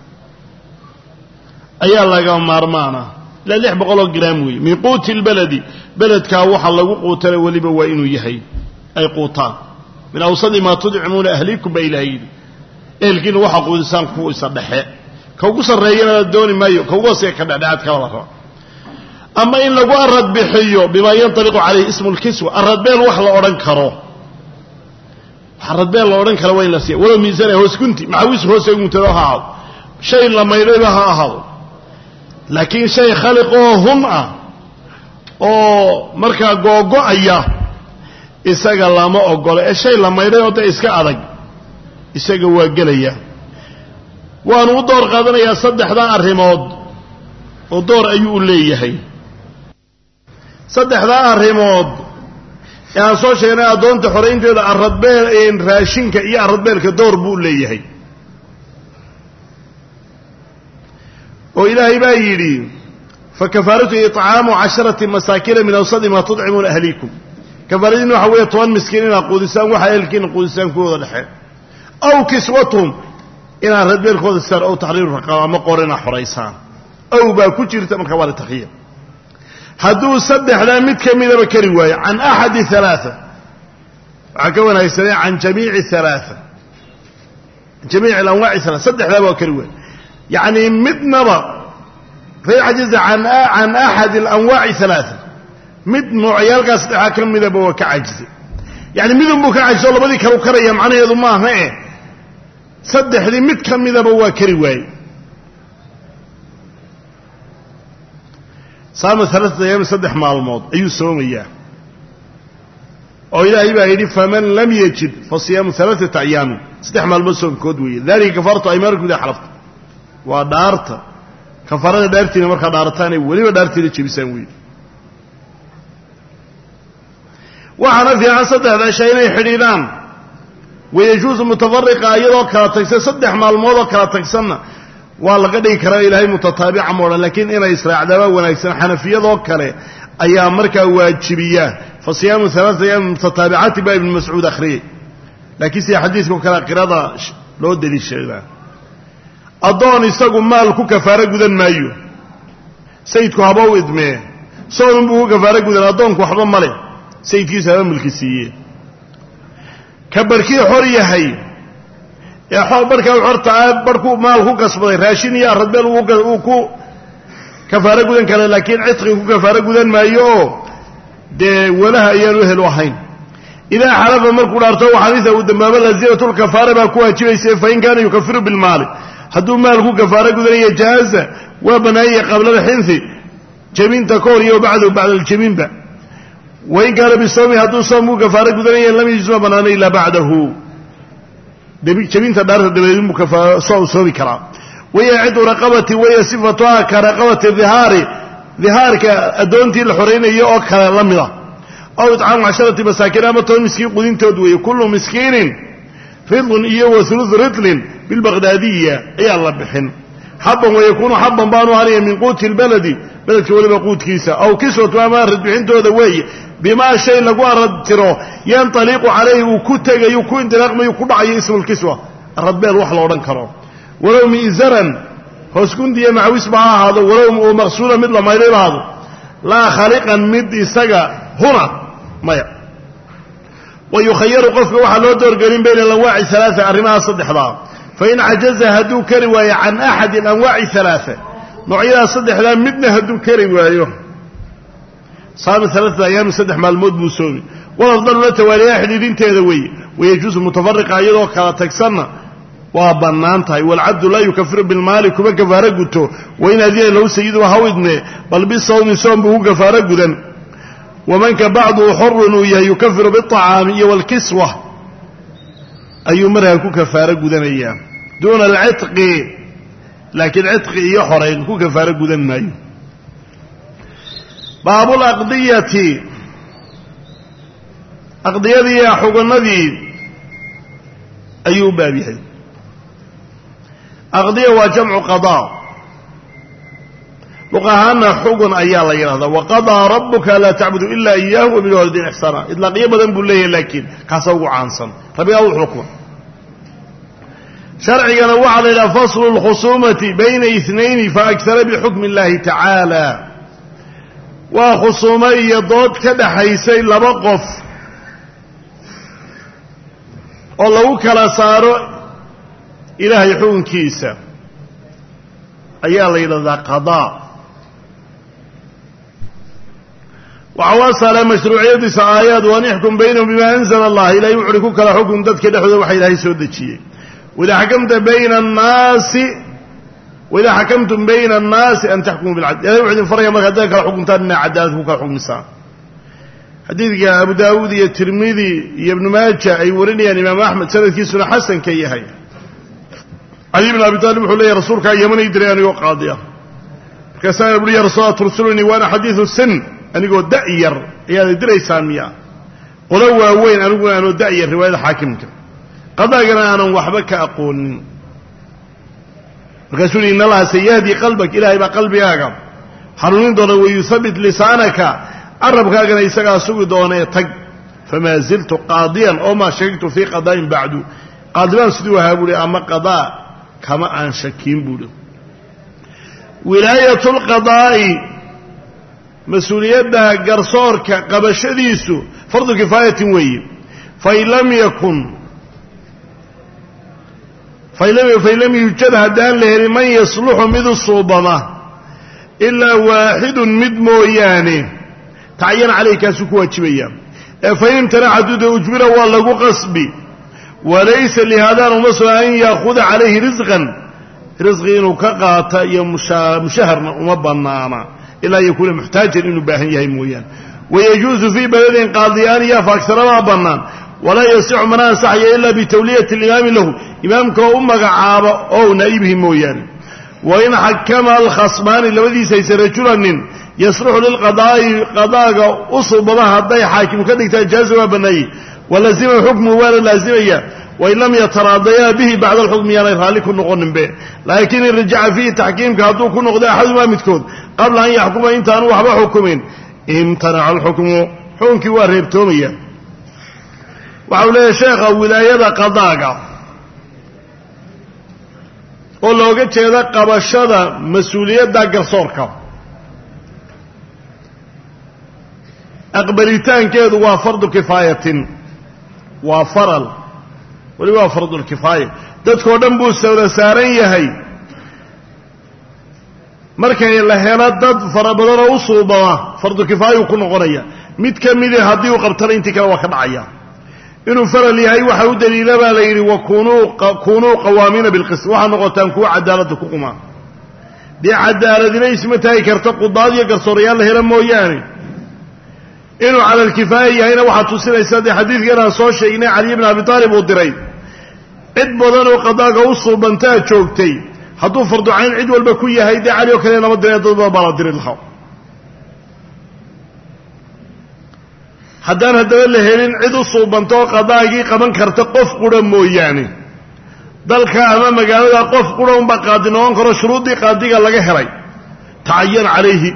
ayaa laga maarmaana ilaa 600 gram weeye min quuti lbaladi beledkaa waxa lagu quutana weliba waa inuu yahay ay quutaan min awsadi maa tudcimuuna ahlikum baa ilahay yidhi ehelkiina waxaa quudisaan kuwa isa dhexe ka ugu sarreeyana dooni maayo ka ugu hooseeya ka dhexdhexaad kala la raba ama in lagu arad bixiyo bimaa yantaliqu calayhi ismu lkiswa aradbeel wax la odhan karo aradbeel la odhan karo waa in la siiya walow miisana hoos gunti maxawis hoose guntado ha ahaado shay la maydhayba ha ahaado laakiin shay khaliqoo hun ah oo markaa googo'aya isaga lama ogolo ee shay la maydhay oo da iska adag isaga waa gelaya waanu u door qaadanayaa saddexdaa arrimood oo door ayuu u leeyahay saddexdaa arrimood ee aan soo sheegnay addoonta xoraynteeda aradbeel raashinka iyo aradbeelka door buu u leeyahay oo ilaahay baa yidhi fakafaaratu itcaamu 10 masaakiina min awsadi ma tudcimuuna ahliikum kafaaradiina waxa weeye 10 miskiin inaad quudisaan waxa ehelkiina quudisaan kuwooda dhexe aw kiswatuhum inaad radbeelkooda saar aw taxriiru raqaba ama qorina xoraysaan aw baa ku jirta marka waa takhiyir hadduu saddexdaa mid ka midaba kari waayo can axadi alaaa waxaa ka wanaagsanay can jamiici alaaa jamiici alanwaaci alaaa saddexdaa baa kari waayo yacni midnaba fay cajiza can axadi alanwaaci alaaa mid noocyaalkaas saddexdaa ka midaba waa ka cajizay yani midunbuu ka cajizo labadii kalu karaya macnaheedu maaha saddexdii mid ka midaba waa kari waaye saama 3 ayaam 3 maalmood ayuu soomayaa oo ilaahay baa yidhi faman lam yajid fasiyaamu 3 ayaam 3 maalmood soomkood weeye dalika kafartu aymaanikum idha xalafta waa dhaarta kafarada dhaartiina markaa dhaarataanay weliba dhaartiina jebisaan weeye waxaana fiican saddexda shay inay xidhiidhaan wayajuusu mutafariqa iyadoo kala tagsan 3 maalmood oo kala tagsanna waa laga dhigi karaa ilaahay mutataabica moodhan laakiin inay israacdaba wanaagsan xanafiyadoo kale ayaa markaa waajibiya fa siyaamu 3 ayaam mutataabicaati baa ibnu mascuud akhriyey laakiin sida xadiiska oo kale qirada loo daliishadaa addoon isagu maal ku kafaaro gudan maayo sayidku haba u idmee soon buu ku kafaaro gudan addoonku waxba male sayidkiisa haba milki siiyee ka barkii xor yahay ee xool barkaa xortaa barku maal ku kasbaday raashin iyo aradbeel uu ku kafaaro gudan kara laakiin cidqi ku kafaaro gudan maayo dee walaha ayaan u helo ahayn idaa xalafa markuu dhaarto waxaanisa uu dambaabo lazimatul kafaara baa ku waajibaysa fa in kaana yukafiru bilmaali hadduu maal ku kafaaro gudanayo jaaza waa banaayay qabla alxinsi jabinta ka hor iyo bacda aljabinba wain kaana bisawmi hadduu soom ku kafaaro gudanayo lam yajuz ma banaana ilaa bacdahu jabinta dhaarta dabadeed buu kafaaro soomi karaa wayacidu raqabati waya sifatuha ka raqabati dhihaarka addoontii la xoraynayo oo kale la mida aw itcaamu 10 masaakiin ama 10 miskiin qudintood weeye kullu miskiinin ridlun iyo wa thuluth ridlin bilbaqdaadiya ayaa la bixin xabban wayakuunu xabban baanu ahanaya min quuti lbaladi beledka weliba quudkiisa aw kiswatu ama rid bixintooda weeye bimaa shay lagu aradtiro yantaliqu calayhi uu ku tegayo ku indilaaqmayo ku dhacayo ismu lkiswa aradbeel wax la odhan karo walow mi'zaran hoosgundiya macawisba ha ahaado walow uu maqsuula mid la maydhay ba ahaado laa khaliqan mid isaga huna maya wayukhayaru qofka waxaa loo doorgelin bayna alanwaaci 3 arrimaha saddexdaa fain cajaza hadduu kari waayo can axadi alanwaaci 3 noocyadaas saddexdaa midna hadduu kari waayo saama 3 ayaam 3 maalmood buu soomi walafdalu la tawaaliyaa xidhiidinteeda weeye wayajuusu mutafariqa iyadoo kala tagsanna waa bannaan tahay walcabdu laa yukafiru bilmaali kuma kafaaro guto wain adina lahu sayidu ha u idmee bal bisawmi soom buu ku kafaaro gudan wamanka bacduhu xorun uu yahay yukafiru biاطacaami iyo wاlkiswa ayuu markaa ku kafaaro gudanayaa duuna alcitqi laakiin citqi iyo xorayn ku kafaaro gudan maayo baabulaqdiyati aqdiyadii iyo xugunadii ayuu u baab yahay aqdiya waa jamcu qadaa luq ahaana xugun ayaa la yidhahdaa waqadaa rabuka laa tacbudu ila iyaahu wabilwaalidayni ixsaana idlaaqyo badan buu leeyahay laakiin kaasa ugu caansan rabbigaa u xukma sharcigana waxaa la yidhaha faslu lkhusuumati bayna itnayni faakara bixukmi اllahi tacaala waa khusuumo iyo dood ka dhaxaysay 2 qof oo lagu kala saaro ilaahay xukunkiisa ayaa la yidhahdaa qadaa waxaa u asala mashruuciyadiisa aayaad waan ixkum baynahum bima anzala allah ilahay wuxuuhi ku kala xukun dadka dhexdooda waxa ilaahay soo dejiyey waidaa xakamtum bayna annaasi an taxkumuu bilcadl ilahay wuxuu idin faraya marka haddaad kala xukuntaan inaa cadaalad ku kala xukmisaan xadiidka abu daawuud iyo tirmidi iyo ibnu maaja ay warinayaan imaamu axmed sanadkiisuna xasan ka yahay علي بن أبي طالب وحول لي رسولك يمن يدري أن يقاضيه كسان يقول يا رسول الله ترسلني وأنا حديث السن أن يقول دأير يعني دري سامية قلوا وين أنا أقول أنا دأير رواية حاكمك قضاء أنا وحبك أقول رسول إن الله سيهدي قلبك إلهي بقلبي أقام حرونين دون ويثبت لسانك عربك أقنا يسقى سوء دون يتق فما زلت قاضيا أو ما شككت في قضاء بعد قاضيان سدوها بولي أما قضاء كما أن شكين بولي ولاية القضاء مسؤوليتها قرصورك قبشديسو فرض كفاية وي فإن لم يوجد هدان له من يصلح مذ الصوبمة إلا واحد مدموياني تعين عليك سكوة شبيا فإن ترى حدود أجبره والله قصبي وليس لهذا المصر أن يأخذ عليه رزقين كقاطع مشهر ومبنانا إلا يكون محتاجا إنه باهيه مويان ويجوز في بلد قاضيان فأكثر ما بنان ولا يسع منان سحيا إلا بتولية الإمام له إمامك أمك عابا أو نائبه مويان وإن حكم الخصمان الذي سيسرجلن يصلح للقضاء قضاء أصل بضاها الضي حاكم كذلك تجاز وبنيه ولازم حكمه ولا لازمية وإن لم يتراضيا به بعد الحكم ينالك النقون به لكن الرجع فيه تحكيم كهدوك النقضاء أحد ما متكون قبل أن يحكم إنت أنه وحبا حكمين امتنع الحكم حكمك وارهبتومية وحول يا شيخ ولاية قضاء ولو قلت هذا قبشة مسؤولية داقر صورك أقبلتان كذا وفرض كفاية وفرل ولو فرض الكفاية dadkoo dhan buu sawda saaran yahay markay la helo dad farabadan oo suubada fardu kifaayo ku noqonaya mid kamid ah hadii uu qabtana intii kale waa ka dhacaya inuu faral yahay waxa uu daliilaba la yiri wa kunu qawaamina bil qism waxa noqotaan kuwa cadaalad ku quma bi cadaaladina isma tahay karta qudaad iyo garsooryaal la helo mooyaane inuu ala al-kifaaya yahayna waxa tusinaysa xadiidkana soo sheegnay Ali ibn Abi Talib oo diray cid badan oo qadaaga u suubantaa joogtay hadduu fardu cayn cid walba ku yahay de Ali oo kale lama diray dad baa diray lahaa haddaan hadaba la helin cid u suubanto qadaagii qaban karta qof qura mooyaane dalka ama magaalada qof qura un ba qaadinoon karo shuruudii qaadiga laga helay taayyan calayhi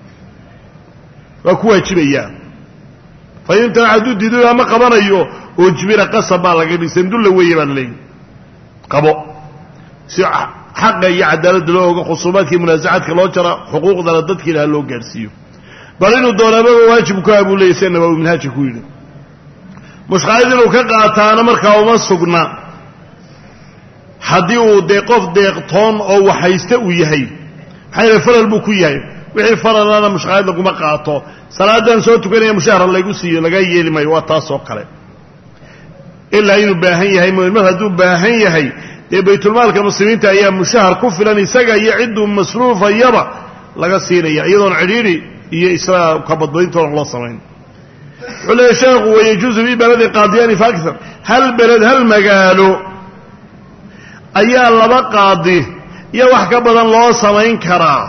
wa ku wajibaya فإنت عدود ديدو ما قبنايو oo jibira qasaba laga dhisan dulla weeyban leey qabo si xaqqa iyo cadaalad looga qusubaadkii munaasacaadka loo jara xuquuqda dadka ilaa loo gaarsiiyo bal inuu doonaba waajib ku abu leeysan waa manhaj ku yiri mushqaayid inuu ka qaataana markaa uma sugna hadii uu deeqof deeqtoon oo waxaysta u yahay maxay faral buu ku yahay wixii faralana mushqaayid lagu ma qaato salaadan soo tukanaya mushahar lagu siiyo laga yeeli maayo waa taas oo kale إلا إنه باهن يهي مهمة هدو باهن يهي بيت المال كمسلمين تأيام مشاهر كفلا يساقا يعد مصروفا يبا لغا سيريا أيضا عريري إسراء كبضين طول الله صمين ولا يشاق ويجوز في بلد قاضيان فأكثر هل بلد هل مقالو أيها الله قاضي يوح كبضا الله صمين كرا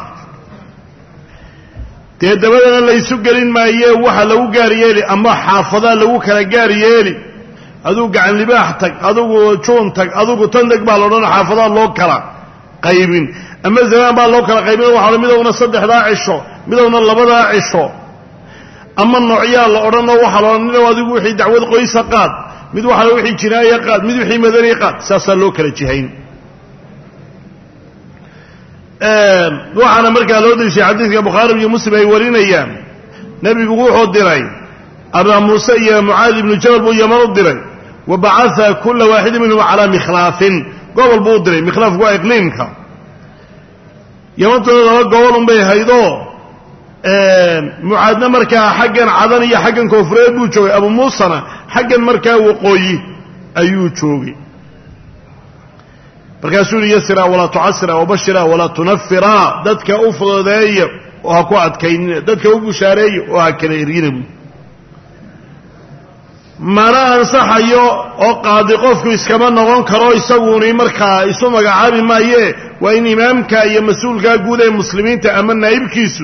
تهدبنا اللي يسوقلين ما يوحى لو قاريالي أما حافظا لو كلا قاريالي aduu gacan libaax tag aduu joon tag aduu tandag baa loo dhan xaafadaha loo kala qaybin ama zaman baa loo kala qaybin waxa midowna 3 cisho midowna 2 cisho ama noocyaal la orano waxa loo nin adigu wixii dacwad qoysa qaad mid waxa wixii jinaaya qaad mid wixii madani qaad saasa loo kala jihayn waxana markaa loo dishay xadiiska Bukhari iyo Muslim ay warinayaan nabigu wuxuu diray أبا موسى يا معاذ بن جبل بو يمن الدري وبعث كل واحد منهم على مخلاف قبل بو الدري مخلاف هو إقليمك يمن قبل بي هيدو معاذ مركا حقا عدنية حقا كفرين بو جوي أبو موسى حقا مركا وقوي أيو جوي مركا سوري يسرا ولا تعسرا وبشرا ولا تنفرا دادك أفضل ذايا وهكو عدكين دادك أبو شاري وهكذا يرينبو mana ansaxayo oo qaadi qofku iskama noqon karo isaguuni markaa isu magacaabi maaye waa in imaamka iyo mas-uulkaa guud ee muslimiinta ama naa'ibkiisu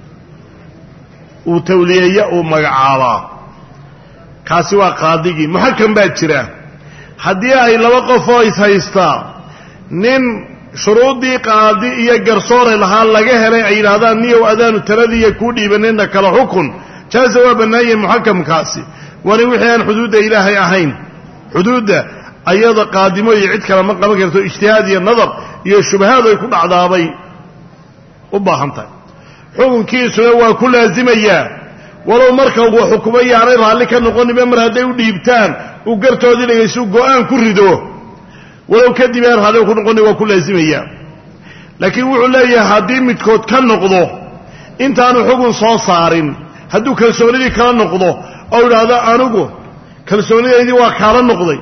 uu tawliyeeya uu magacaabaa kaasi waa qaadigii muxakam baa jira haddii ay laba qof oo ishaystaa nin shuruuddii qaadi iyo garsoore lahaa laga helay ay yidhaahdaan niyow adaanu taladiiyo kuu dhiibanayna kala xukun jaaza waa bannaayeen muxakamkaasi wani wixii aan xuduudda ilaahay ahayn xuduudda ayada qaadimo iyo cid kale ma qaban karto ijtihaad iyo nadar iyo shubahaad ay ku dhacdaabay u baahan tahay xukunkiisuna waa ku laasimayaa walow marka uu xukumayo aanay raalli ka noqoniba mar hadday u dhiibtaan uu gartoodii dhegaysu go-aan ku rido walow kadib aan raalli ku noqoni waa ku laasimayaa laakiin wuxuu leeyahay haddii midkood ka noqdo intaanu xukun soo saarin hadduu kalsoonidii kala noqdo oo idhaahdo anigu kalsoonidaydii waa kaala noqday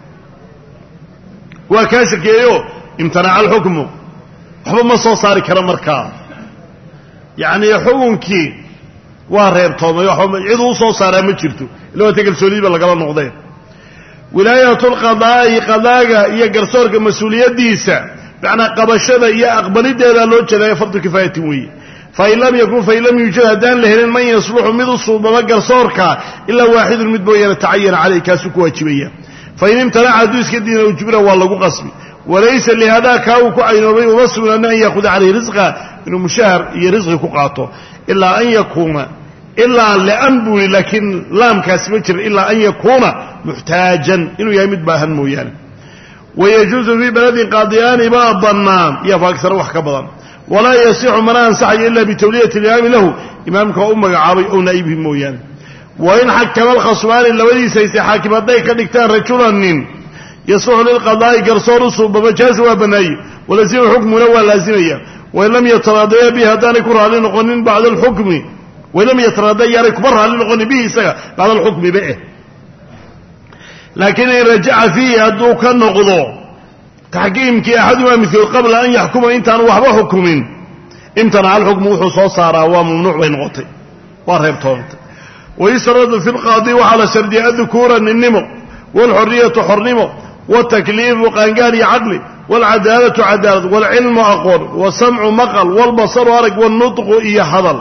waa kaa shakeeyo imtanaca alxukmu waxba ma soo saari kara markaa yacnii xukunkii waa reebtoomay waxba ciduu u soo saaraa ma jirto illa waata kalsoonidiiba lagala noqdeen wilaayatulqadaa'i qadaaga iyo garsoorka mas-uuliyaddiisa macnaa qabashada iyo aqbalideedaa loo jeedaayo fardu kifaayatin weeye fain lam yakun fain lam yuujad haddaan la helin man yasluxu mid u suubama garsoorka ilaa waaxidun mid mooyaane tacayana caleyh kaasuu ku waajibaya fain imtanaca hadduu iska diina ujbira waa lagu qasbi walaysa lihadaa kaa uu ku caynoobay uma sugnana an yaakuda caleyhi risqa inuu mushahar iyo risqi ku qaato ilaa an yakuuna ilaa lian buu yihi laakiin laamkaasi ma jira ilaa an yakuuna muxtaajan inuu yahay mid baahan mooyaane wayajuusu fii beledin qaadiyaani baa bannaan iyo faagsaro wax ka badan walaa yasixu mana ansaxayo ila bitawliyati imaami lahu imaamka u magacaabay ow naa'ibihi mooyaane wain xakama alkhasmaani labadiisa hayse xaakim hadday ka dhigtaan rajulan nin yasluxu lilqadaa'i garsoor u suubama jaaza waa bannaaye walasimu xukmuna waa laasimaya wain lam yataraadaya bihi haddaanay ku raalli noqonin bacda alxukmi wain lam yataraada yaanay kuma raalli noqonin bihi isaga bacda alxukmiba laakiin in rajaca fiihi hadduu ka noqdo taxkiimkii axadumaa midkood qabla an yaxkuma intaanu waxba xukumin imtanaca alxukmu wuxuu soo saaraa waa mamnuuc bay noqotay waa reebtoomtay wayustaradu fi lqaadi waxaa la shardiya adukuura ninnimo waalxoriyatu xornimo watakliifu qaangaan iyo caqli waalcadaalatu cadaalad waalcilmu aqoon wasamcu maqal waalbasaru arag waalnutqu iyo hadal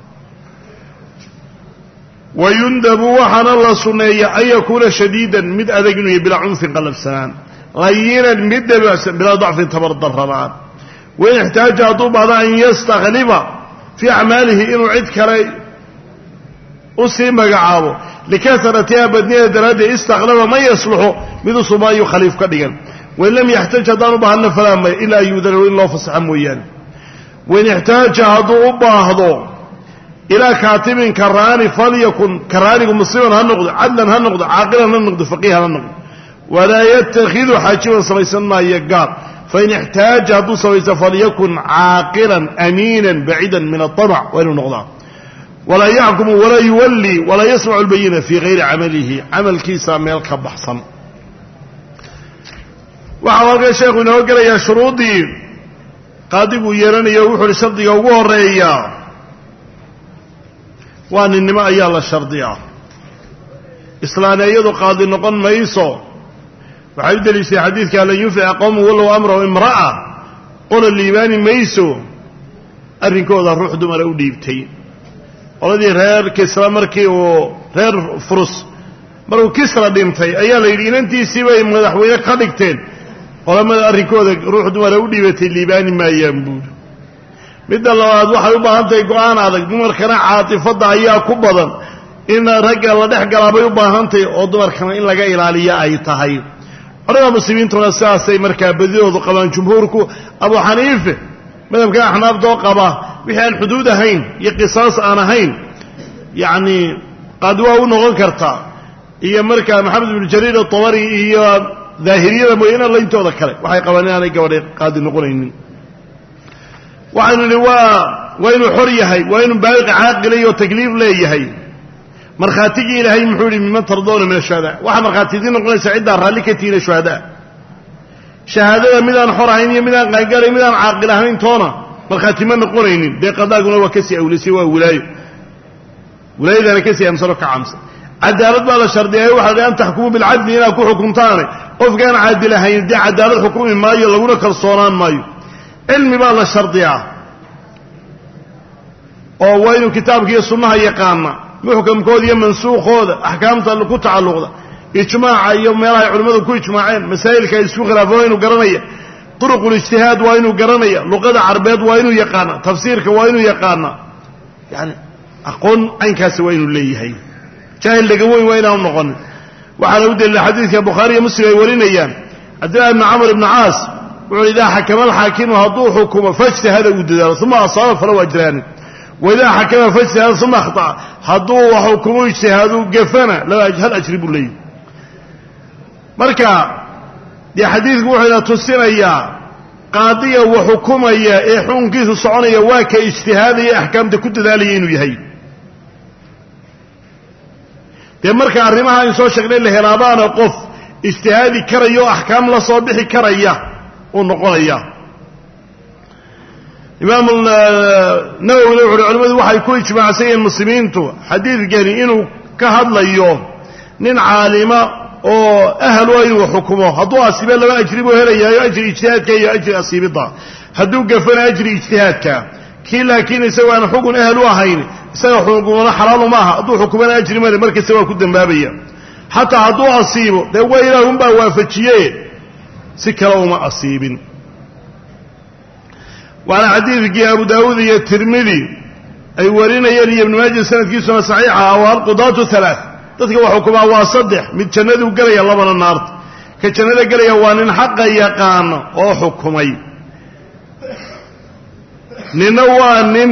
wayundabu waxaana la sunneeya an yakuuna shadiidan mid adag inuu yahy bilaa cunfin qalabsanaan layinan mid dabacsan bilaa dacfin tabardarranaan wain ixtaaja hadduu bahdo an yastaklifa fii acmaalihi inuu cid kale u sii magacaabo likasratiha badniyada daraaddeed istaklaba man yasluxu mid usuba ayuu khaliif ka dhigan wain lam yaxtaj haddaan u baahana falaa may ilaa an yuudana in loo fasaxa mooyaane wain ixtaaja hadduu u baahdo ilaa kaatibin karaani falyakun karaanigu musliman ha noqdo cadlan ha noqdo caaqilan ha noqdo faqiihan ha noqdo walaa yatakhidu xaajiban samaysan maayo gaar fain ixtaaja hadduu samaysto falyakun caaqilan amiinan baciidan min aطamc waa inuu noqdaa walaa yaxkumu walaa yuwallii walaa yasmacu lbayina fii gayri camalihi camalkiisa meel ka baxsan waxau halkan sheekhu inoo gelayaa shuruuddii qaadiguu yeelanayo wuxu uhi shardiga ugu horeeya waa ninnimo ayaa la shardiyaa islaaneeyadu qaadi noqon mayso waxay u deliishay xadiidka lan yuflixa qowman wallow amrahu imra'a qola liibaani mayso arrinkooda ruux dumara u dhiibtay qoladii reer kisra markii uu reer furus markuu kisra dhintay ayaa la yidhi inantiisii bay madaxweyne ka dhigteen qolamada arrinkooda ruux dumara u dhiibatay liibaani maayaan buuri midda labaad waxay u baahan tahay go-aan adag dumarkana caatifadda ayaa ku badan in ragga la dhex galaa bay u baahan tahay oo dumarkana in laga ilaaliya ay tahay culamada muslimiintuna sidaasay markaa badidoodu qabaan jumhuurku abu xaniife madhabka axnaabtoo qaba wixii aan xuduud ahayn iyo qisaas aan ahayn yacnii qaadi waa u noqon kartaa iyo markaa maxamed ibnu jariir atabari iyo daahiriyada mooyaane layntooda kale waxay qabaan inaanay gabadhay qaadi noqonaynin waxaynu nihi waa inuu xor yahay waa inuu baaliq caaqilay oo takliif leeyahay markhaatigii ilaahay muxuu yihi miman tardoona min ashuhadaa waxaa markhaatidii noqonaysa ciddaa raalli ka tihiina shuhadaa shahaadada midaan xor ahayn iyo midaan qaangaarayn midaan caaqil ahayn toona markhaati ma noqonaynin dee qadaaguna waa kasii awlisay waa wilaayo wilaayadaana kasii amsano ka camsan cadaalad baa la shardiyaa waxa la an taxkumu bil adl ila ku xukuntaan qofkaan caadil ahayn dii cadaalad xukumi maayo laguna kalsoonaan maayo cilmi baa la shardiyaa oo waynu kitaabkiisa sunnaha yaqaana muhkamkooda iyo mansuukhooda ahkaamta ku tacalluqda ijmaaca iyo meelaha culimadu ku ijmaaceen masaa'ilka isku khilaafeen inuu garanaya طرق الاجتهاد وينو قرنيا لغة عربية وينو يقانا تفسيرك وينو يقانا يعني أقول عنكاس وينو اللي هي جاهل لقوي وينو نغن وعلى ود الحديث يا بخاري مسلم يورينا ايام عبد الله بن عمرو بن عاص وإذا حكم الحاكم هضو حكم فاجتهد ودار ثم أصاب فلو أجران وإذا حكم فاجتهد ثم أخطأ هضو وحكم اجتهاد قفنا لا هل أجرب لي مركا دي حديث وحنا تسينيا قاضية وحكومية إحون كيسو صعونية واكا اجتهادية أحكام دي كنت ذاليين ويهي دي مركا عرمها إنسو شغلين لهرابانا قف اجتهادي كريو أحكام لصابحي كريا ونقوليا إمام النووي لوحر العلماء وحا يكون اجماع سيئ المسلمين تو حديث قاني إنو كهد ليوم نين عالمة oo ahal way uu xukumo haduu asibe laba ajribo helayo ajri ijtihaadka iyo ajri asibida haduu gafana ajri ijtihaadka kii laakiin isaga aan xukun ahal u ahayn isaga xukumana xalaal ma aha haduu xukumana ajri male markiisa waa ku dambaabaya hatta haduu asibo de way ilaahum baa waafajiye si kale uma asibin wala hadiithki Abu Daawud iyo Tirmidhi ay warinayeen ibn Majah sanadkiisu saxiixa oo al-qudatu thalath dadka waxa kuma waa saddex mid jannadu galaya labana naarta ka jannada galaya waa nin xaq yaqaan oo xukumay nina waa nin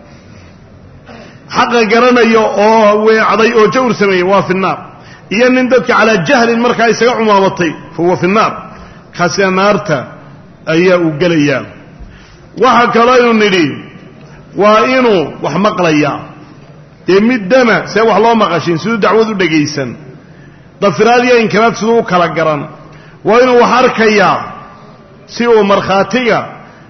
xaq garanayo oo weecday oo jawr sameeyay waa fi naar iyo nin dadka ala jahl marka isaga umaamatay huwa fi naar kaasina naarta ayaa u galaya waxa kale inuu nidhi waa inuu wax maqlaya مدنا سوى الله مقاشين سيدو دعوذ دقيسا ضفراديا إنكرات سيدو كلا قران وإنه وحركيا سيو مرخاتيا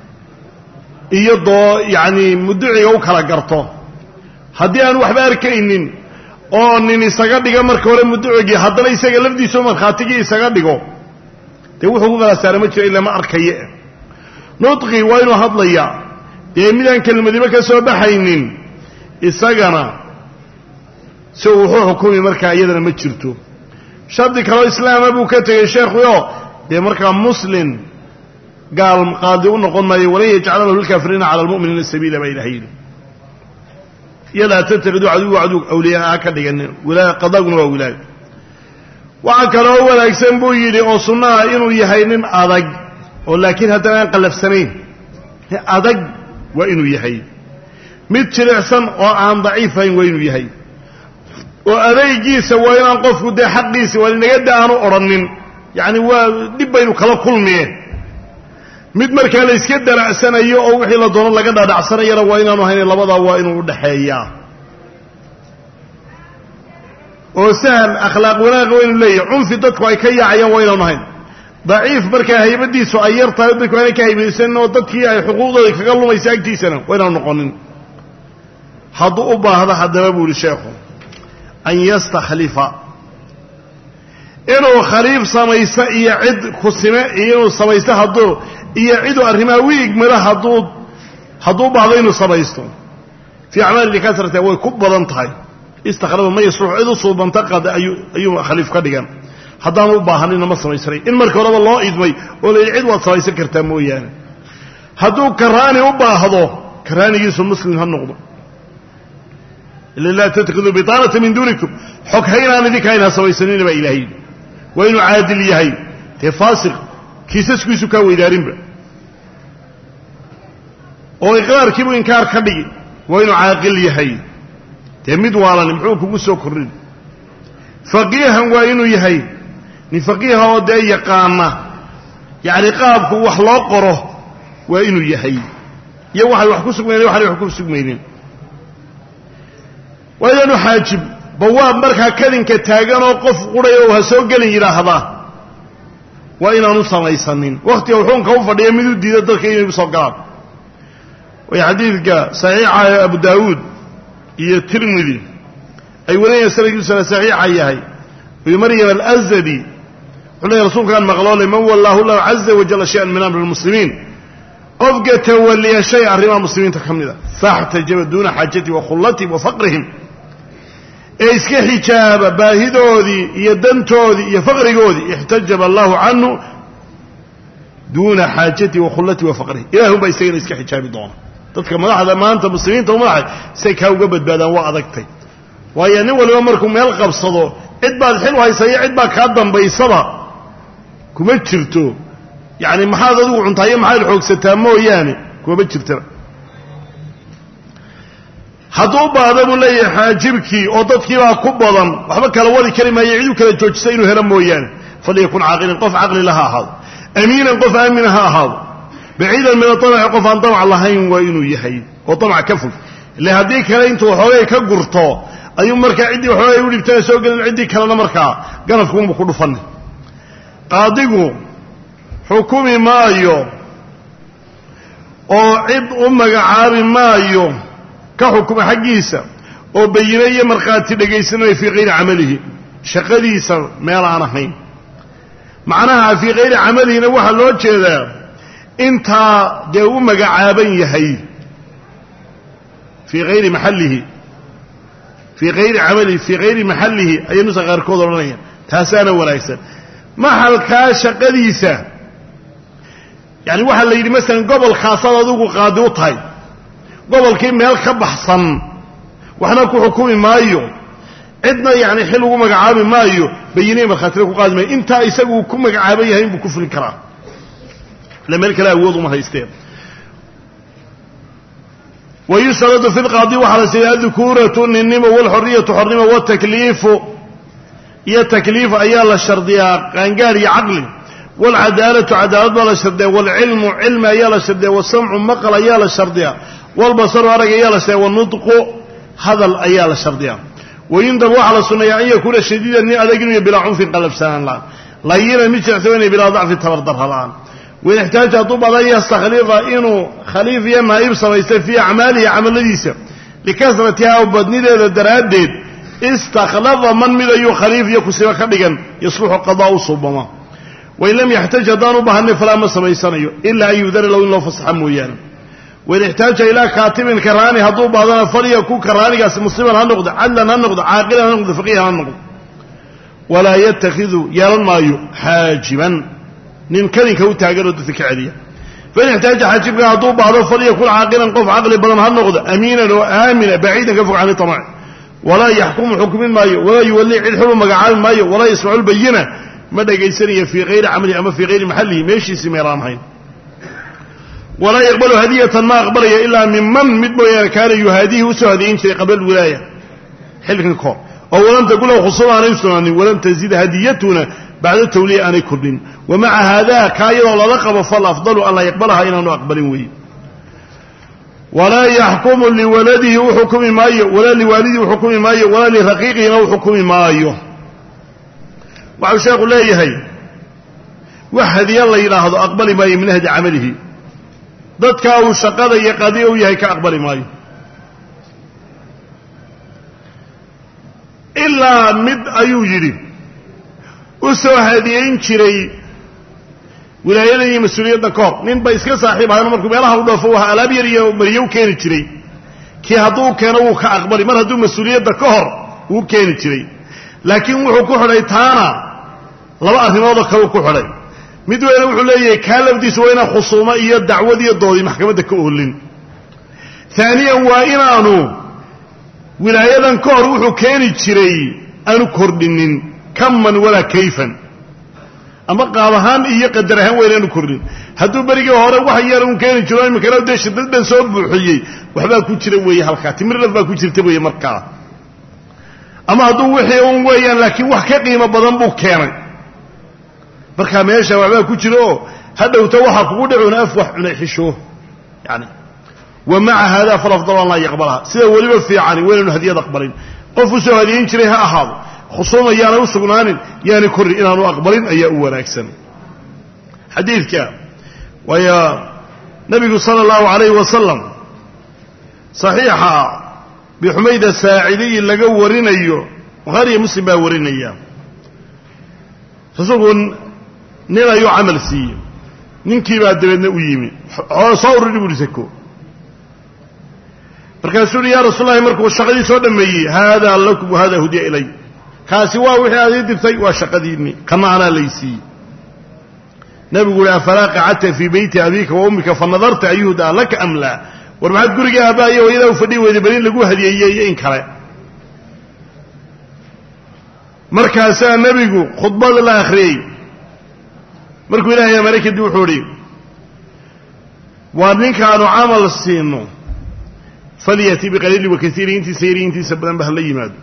إيضو يعني مدعي أو كلا قرطو هديان وحباركينين oo nin isaga dhiga marka hore mudduugi haddana isaga lafdiisu markhaatigi isaga dhigo de wuxuu ku galaasaaray ma jiro ilaa ma arkaye nutqi waa inuu hadlaya ee midaan kelmadiba ka soo baxaynin isagana soo wuxuu xukumi marka iyadana ma jirto shardi kale islaama buu ka tagay sheekhu de marka muslim gaal qaadi u noqon maayo walaa yajcalu lil kaafiriina ala al mu'miniina sabiila ba ilahi يلا تتخذوا عدو أولياء كدغن ولا قضاءنا وولاء وعكر أول أكسن بو يلي أو سنة إنو يهينين أدق ولكن هذا قلف سنين أدق وإنو يهين متشل إحسان وعن ضعيفين وإنو يهين وأذي سوينا قف ده حقي سوى لنجد أنا أرنن يعني ودبينو كلا كل مين mid marka la iska daracsanayo oo wixii la doono laga dhaadhacsanayo waa inaanu hayn labada waa inuu dhaxeeyaa oo sahal akhlaaq wanaag weyn leeyahay unfi dadku ay ka yaacayaan waa inaanu hayn daciif marka haybadiisu ay yartahay dadku ay ka haybaysan oo dadkii ay xuquuqdooda kaga lumaysa agtiisana waa inaanu noqonin hadu u baahda hadaba buu sheekhu an yastakhlifa inuu khaliif samaysa iyo cid ku sime inuu samaysta haduu iyo ciidu arrimaha wiig mara haduu baahdo inuu samaysto fi amal likasrata way ku badan tahay istakhraba ma yasruux ciidu suubanta qad ayuu khaliif ka dhigan hadaan u baahanina ma samaysanay in marka horeba loo idmay oo la cid wad samaysan kartaa mooyaan haduu karaani u baahdo karaanigiisu muslim ha noqdo illa tattakhudhu bitanatan min dunikum xukhayna lidikayna samaysanina ba ilaahi wa inuu aadil yahay tafasiq kiisaskiisu ka weydaarinba oo iqraarkiibu inkaar ka dhigi waa inuu caaqil yahay dee mid waalan muxuu kugu soo korin faqiihan waa inuu yahay nin faqiiha oo dee yaqaana yani qaabku wax loo qoro waa inuu yahay iyo waxay wax ku sugmayeen waxay wax ku sugmayeen waa inuu xaajib bawaab markaa kadinka taagan oo qof quray oo ha soo galin yiraahdaa waa inaanu samaysanin waqti uu xunka u fadhiyo mid u diido dadka inay soo galaan way xadiidka saxiixa Abu Daawud iyo Tirmidhi أي ولين سنة سنة صحيحة ياهي ومريم الأزدي قلنا يا رسول كان مغلول من والله الله عز وجل شيئا من أمر المسلمين قفق تولي شيء الرمى المسلمين تكمل فاحتجب دون حاجتي وخلتي وفقرهم إيسك حجاب باهدودي يدنتودي يفقرقودي احتجب الله عنه دون حاجتي وخلتي وفقره إلههم بيستيقن إيسك حجابي دونه تذكر ملاحظة ما أنت مسلمين تو ملاحظ سيكاو قبت بعد أن وعدكتي وهي نول أمركم يلقى بصدو عدبا الحلوة يسيء عدبا كادبا بيصبا كما تشرتو يعني محاذا ذو عنطايا محاذا الحوك ستامو يعني كما تشرتو hadduu baadabu leeyahay xaajibkii oo dadkii baa ku badan waxba kala wadi kari ma yaciidu kala joojisay inuu helo mooyaan faliyakun aaqilan qof aqli laha ahad amiinan qof aamin ha ahad baciidan min tamac qof aan tamac lahayn waa inuu yahay oo tamac ka fog ilaa hadii kale intuu xoogay ka gurto ayuu markaa cidii xoogay u dhibtay soo galin cidii kalena markaa ganafku ku dhufan qaadigu xukumi maayo oo cid u magacaabi maayo كحكم حقيسة أو بينية مرقات تدقيسنا في غير عمله شقديسة ما يلانا حين معناها في غير عمله نوحا الوجه ذا انت دو مقعابا يهي في غير محله في غير عمله في غير محله أي نسخ غير كوضرانية تاسانا ولايسا محل كاشقديسة يعني واحد اللي يدي مثلا قبل خاصة ذوق قادوطهاي gobolkii meel ka baxsan waxna ku xukumi maayo cidna yaani xil ugu magacaabi maayo bayinay marxatir ku qaadmay inta isagu ku magacaabay yahay buu ku fulin karaa la meel kale awood uma haysteen ويسرد في القاضي وحال سيئة ذكورة النمو والحرية حرمة والتكليف هي تكليف أيال الشرطية قنقاري عقل والعدالة عدالة بلا الشرطية والعلم علم أيال الشرطية والسمع مقل أيال الشرطية والبصر ورق أيال الشرطية والنطق هذا الأيال الشرطية ويندب على السنة أن يكون شديدا أن أدقني بلا عنف قلب سنة الله لا يرى مجع ثواني بلا ضعف التبردر الآن وإن احتاج أطوب على يستخليف إنه خليف يما يبصر ويستفي في أعماله عمل لديسة لكثرتها وبدني ذا الدرادد استخلف من مذا خليف يكسر خلقا يصلح قضاء صوبما وإن لم يحتاج دانو بهن فلا مصر يسانيو إلا أن يذر لو إنه فصحا مويانا وإن احتاج إلى كاتب كراني هضوب هذا فليكون كراني مسلما هنقض عدلا هنقض عاقلا هنقض فقيها هنقض ولا يتخذ يرى مايو حاجبا ننكرن كو تاغير دفك عاديه فإن احتاج حاجبك هضوب هذا فليكون عاقلا قف عقل بدن هنقض أمينا وآمنا بعيدا كفو عن طمع ولا يحكم حكم مايو ولا يولي الحكم مقعال مايو ولا يسمع البينة مدى قيسرية في غير عمله أما في غير محله ماشي سميران هين ولا يقبل هدية ما أقبلها إلا ممن مدبو كان يهديه وسهدين شيء قبل الولاية حلك الكور أو لم تقول له خصوصا عن يسراني ولم تزيد هديتنا بعد التولية أن كردين ومع هذا كاير ولا لقب فالأفضل أن لا يقبلها إلا أنه أقبل ولا يحكم لولده حكم مايو ولا لوالده حكم مايو ولا لرقيقه حكم مايو وعلى شيخ الله يهي واحد يلا يلاحظ أقبل مايو من هدي عمله ضدك أو شقادة يقضي أو يهي كأقبل مايو إلا مد أيو يجري وسو هديين شري ولايين مسؤولية دكور نين بايسك صاحب هذا مركب يلا هو دفوها ألا بيريو مريو كين شري كي هدو كانوا كأقبل مر هدو مسؤولية دكور هو كين شري لكن وحكو حلي تانا لما أثناء ذكروا كحلي مدوا إلى وحلي كلام دي سوينا خصومة هي الدعوة دي الضوء محكمة دكولين ثانيا وإنانو ولاية كور وحو كين شري أنو كردين كما ولا كيفا أما قالهان إيه قدرهان ويلانو كردين هدو بريقه هورا وحيارون كين شرين مكانو دي شدد بن سواب بحيي وحبا كوشري ويا هالخاتي مرلفا كوشري تبوي مركا أما هدو وحيون ويان لكن وحكا قيمة بضنبو كينا بركا ميشا وحبا كوشري هدو توحا قودعون أفوح ونحشوه يعني ومع هذا فالأفضل الله يقبلها سيدا وليبا في عاني ويلانو هدية أقبلين قفوا سواليين شريها أحاض خصوما يانا وسقنان يانا كري إنانو أقبلين أي أولا أكسن حديثك ويا نبي صلى الله عليه وسلم صحيحة بحميد الساعدي لقى ورينيو بخاري مسلم با ورينيا رسولكم نينا يو عمل سي ninkii baa dabadna u yimi oo sawir u risako markaasuu ya rasuulahay markuu shaqadii soo dhameeyay hada lakum hada hudiya ilay kaasi waa wixii aad dibtay waa shaqadiini kama ana laysi nabigu la faraqata fi bayti abika wa ummika fa nadarta ayuda lak am la war maxad guriga aabaayo wayda u fadhi weyday bari lagu hadiyay in kale markaas nabigu khudbada la akhriyay markuu ilaahay amarkii wuxuu yiri waa ninkaanu amal siino faliyati biqaliil wa kathiir inti sayriinti sabadan bah la yimaado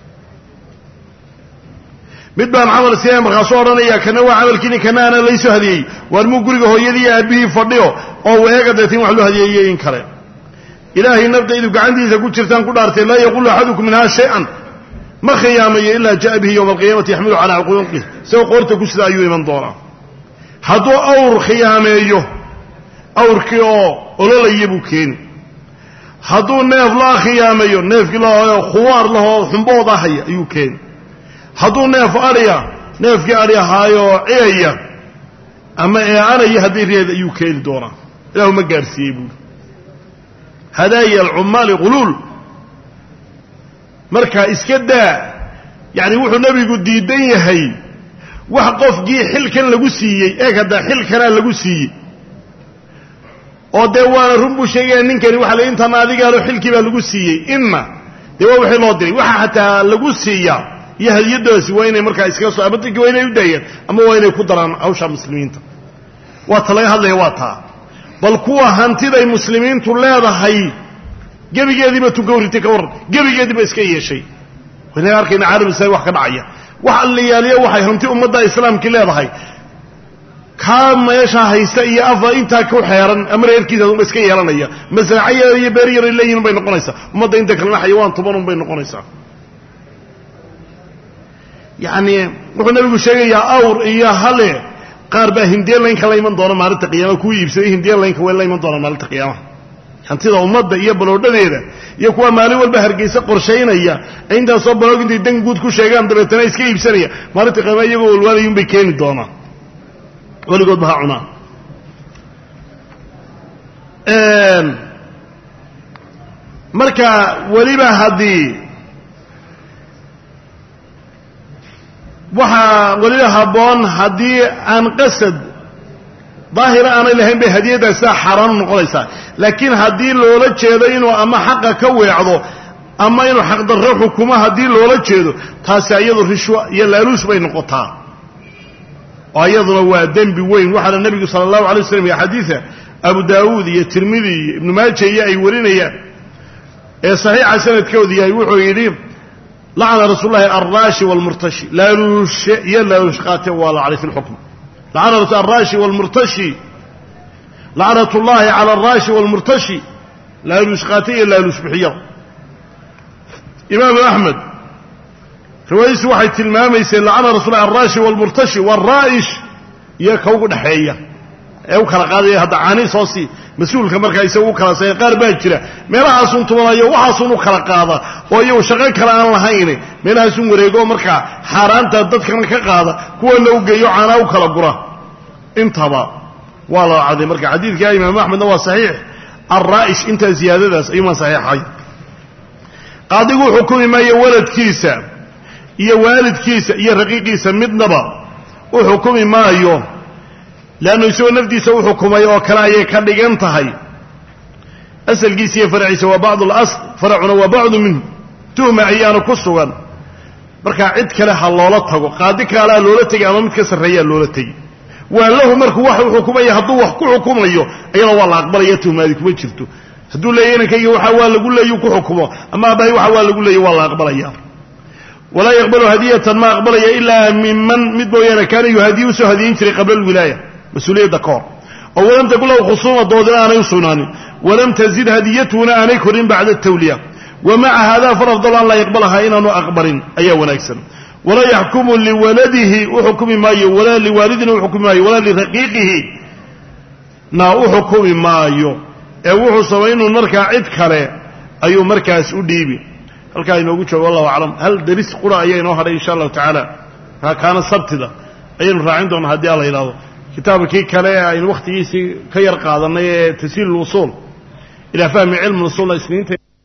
mid baan amal siiyay markaas oo oranaya kana waa amalkiina kana ana layso hadiyay war mu guriga hooyadii aabihii fadhiyo oo weega dadin wax loo hadiyay in kale ilaahay nabdaydu gacantiisa ku jirtaan ku dhaartay la yaqulu ahadukum minha shay'an ma khiyamayo illa jaa bihi yawm al-qiyamati yahmilu ala uquqihi soo qorta ku sida ayuu iman doona hadduu awr khiyaameeyo awrkii oo ololaya buu keeni hadduu neef la khiyaameeyo neefkii la khuwaar lahoo xumbooda haya ayuu keeni hadduu neef ariya neefkii ariya haayo ceeya ama aanaya haddii reed ayuu keeni doonaa ilaahu ma gaarsiiyey buu hadaaya alcummaali quluul markaa iska daa yani wuxuu nabigu diidan yahay wax qofkii xilkan lagu siiyay hada xilkana lagu siiyay oo de waana runbu sheegay ninkani waxa la inta naadiga loo xilkii baa lagu siiyay inna de waxa loo diray waxa hataa lagu siiya iyo hadiyadaasi waa inay markaa iska soo abadkii waa inay u daayeen ama waa inay ku daraan hawsha muslimiinta waa talaga hadlay waa taa bal kuwa hantiday muslimiintu leedahay gabigeediba tugowriti ka war gabigeediba iska yeeshay wada arkayna caalam say wax ka dhacaya wax alliyaaliyo waxay hanti ummadda islaamka leedahay ka meesha haysta iyo afa inta ku xeeran amreerkiisa uu iska yeelanaya masraaciyada iyo beeriyar leeyin bay noqonaysaa ummadda inta kale xayawaan tuban bay noqonaysaa yani wuxuu nabigu sheegaya awr iyo hale qaar baa hindeen layn kala iman doona maalinta qiyaamaha ku iibsaday hindeen layn ka way la iman doona maalinta qiyaamaha hantida ummadda iyo baloodhadeeda iyo kuwa maalin walba hargeysa qorsheynaya inta soo baloog intay dan guud ku sheegaan dabeetana iska iibsanaya maalinta qiyaamaha iyagoo walwaalayun bay keeni doonaa waligood baa cunaa marka waliba hadii waxa waliba haboon hadii aan qasad ظاهر أنا لهم بهدية دسا حرام نقوليسا لكن هدي لولا جيدو إنه أما حقا كويعضو أما إنه حق در حكومة هدي لولا جيدو تاسي أيضا رشوة يلالوش بين قطاع وأيضا هو دنبي وين وحد النبي صلى الله عليه وسلم يا حديثة أبو داود يا ترمذي ابن ماجه يا أيورين يا صحيح سنة كودي يا يوحو يريم لعن رسول الله الراشي والمرتشي لا يلوش يلالوش قاتل ولا عليه في الحكم لعنة الراشي والمرتشي لعنة الله على الراشي والمرتشي لا يلوشقاتي لا يلوشبحيه إمام أحمد روايس واحد تلمامي يسير لعنة رسول الله الراشي والمرتشي والرائش يكوغ نحية أو كالقاضي هذا عاني صوصي مسؤول كمركا يسوي كلا سيقار باجرة ميلها سنت ولا يوحى سنو كالقاضي ويو شغال كلا الله ميلها سنو ريقو مركا حاران تدد كالقاضي كوا لو جيو عانا وكلا قرى انتبه والله عظيم مركا حديث كاي إمام أحمد هو صحيح الرائش انت زيادة داس ايما صحيح هاي قاضي يقول حكومي ما يولد كيسا يوالد كيسا يرقيقيسا مدنبا وحكومي ما يوم لأنه يسوي نفدي يسوي حكومة وكلاية كان هاي أسأل قيسية فرعي سوى بعض الأصل فرعنا وبعض منه توم عيان كسوان مركا عد كلها اللولتها قادك على اللولتك أمامك كسر ريال اللولتك والله مركو واحد حكومة يهدو وحكو حكومة أيضا والله أقبل يتهم هذيك ويشرتو هدو ليينك يوحوال لقول لي يوكو حكومة أما أبا يوحوال لقول لي والله أقبل إياه ولا يقبل هدية ما أقبل إلا ممن مدبويانا كان يهديوسو هديين تري قبل الولاية مسؤولية دكار ولم تقول له خصومة ضودنا أنا يصناني ولم تزيد هديتنا أنا يكرين بعد التولية ومع هذا فرفضل الله يقبلها إنه أقبر أيه ونكسر ولا يحكم لولده وحكم ماي ولا لوالدنا وحكم ماي ولا لرقيقه نا وحكم ماي أو حصوين مركع عد كره أيو مركز أديبي halkaa inoogu joogo wallahu aclam. hal deris qura ayaa inoo hadhay insha allahu tacaala kaana sabtida ayaynu raacin doonaa haddii alla yidhahdo. kitaabkii kale aynu wakhtigiisii ka yar qaadanay ee tasiil usuul ilaa fahmi cilmi usuulna isniinta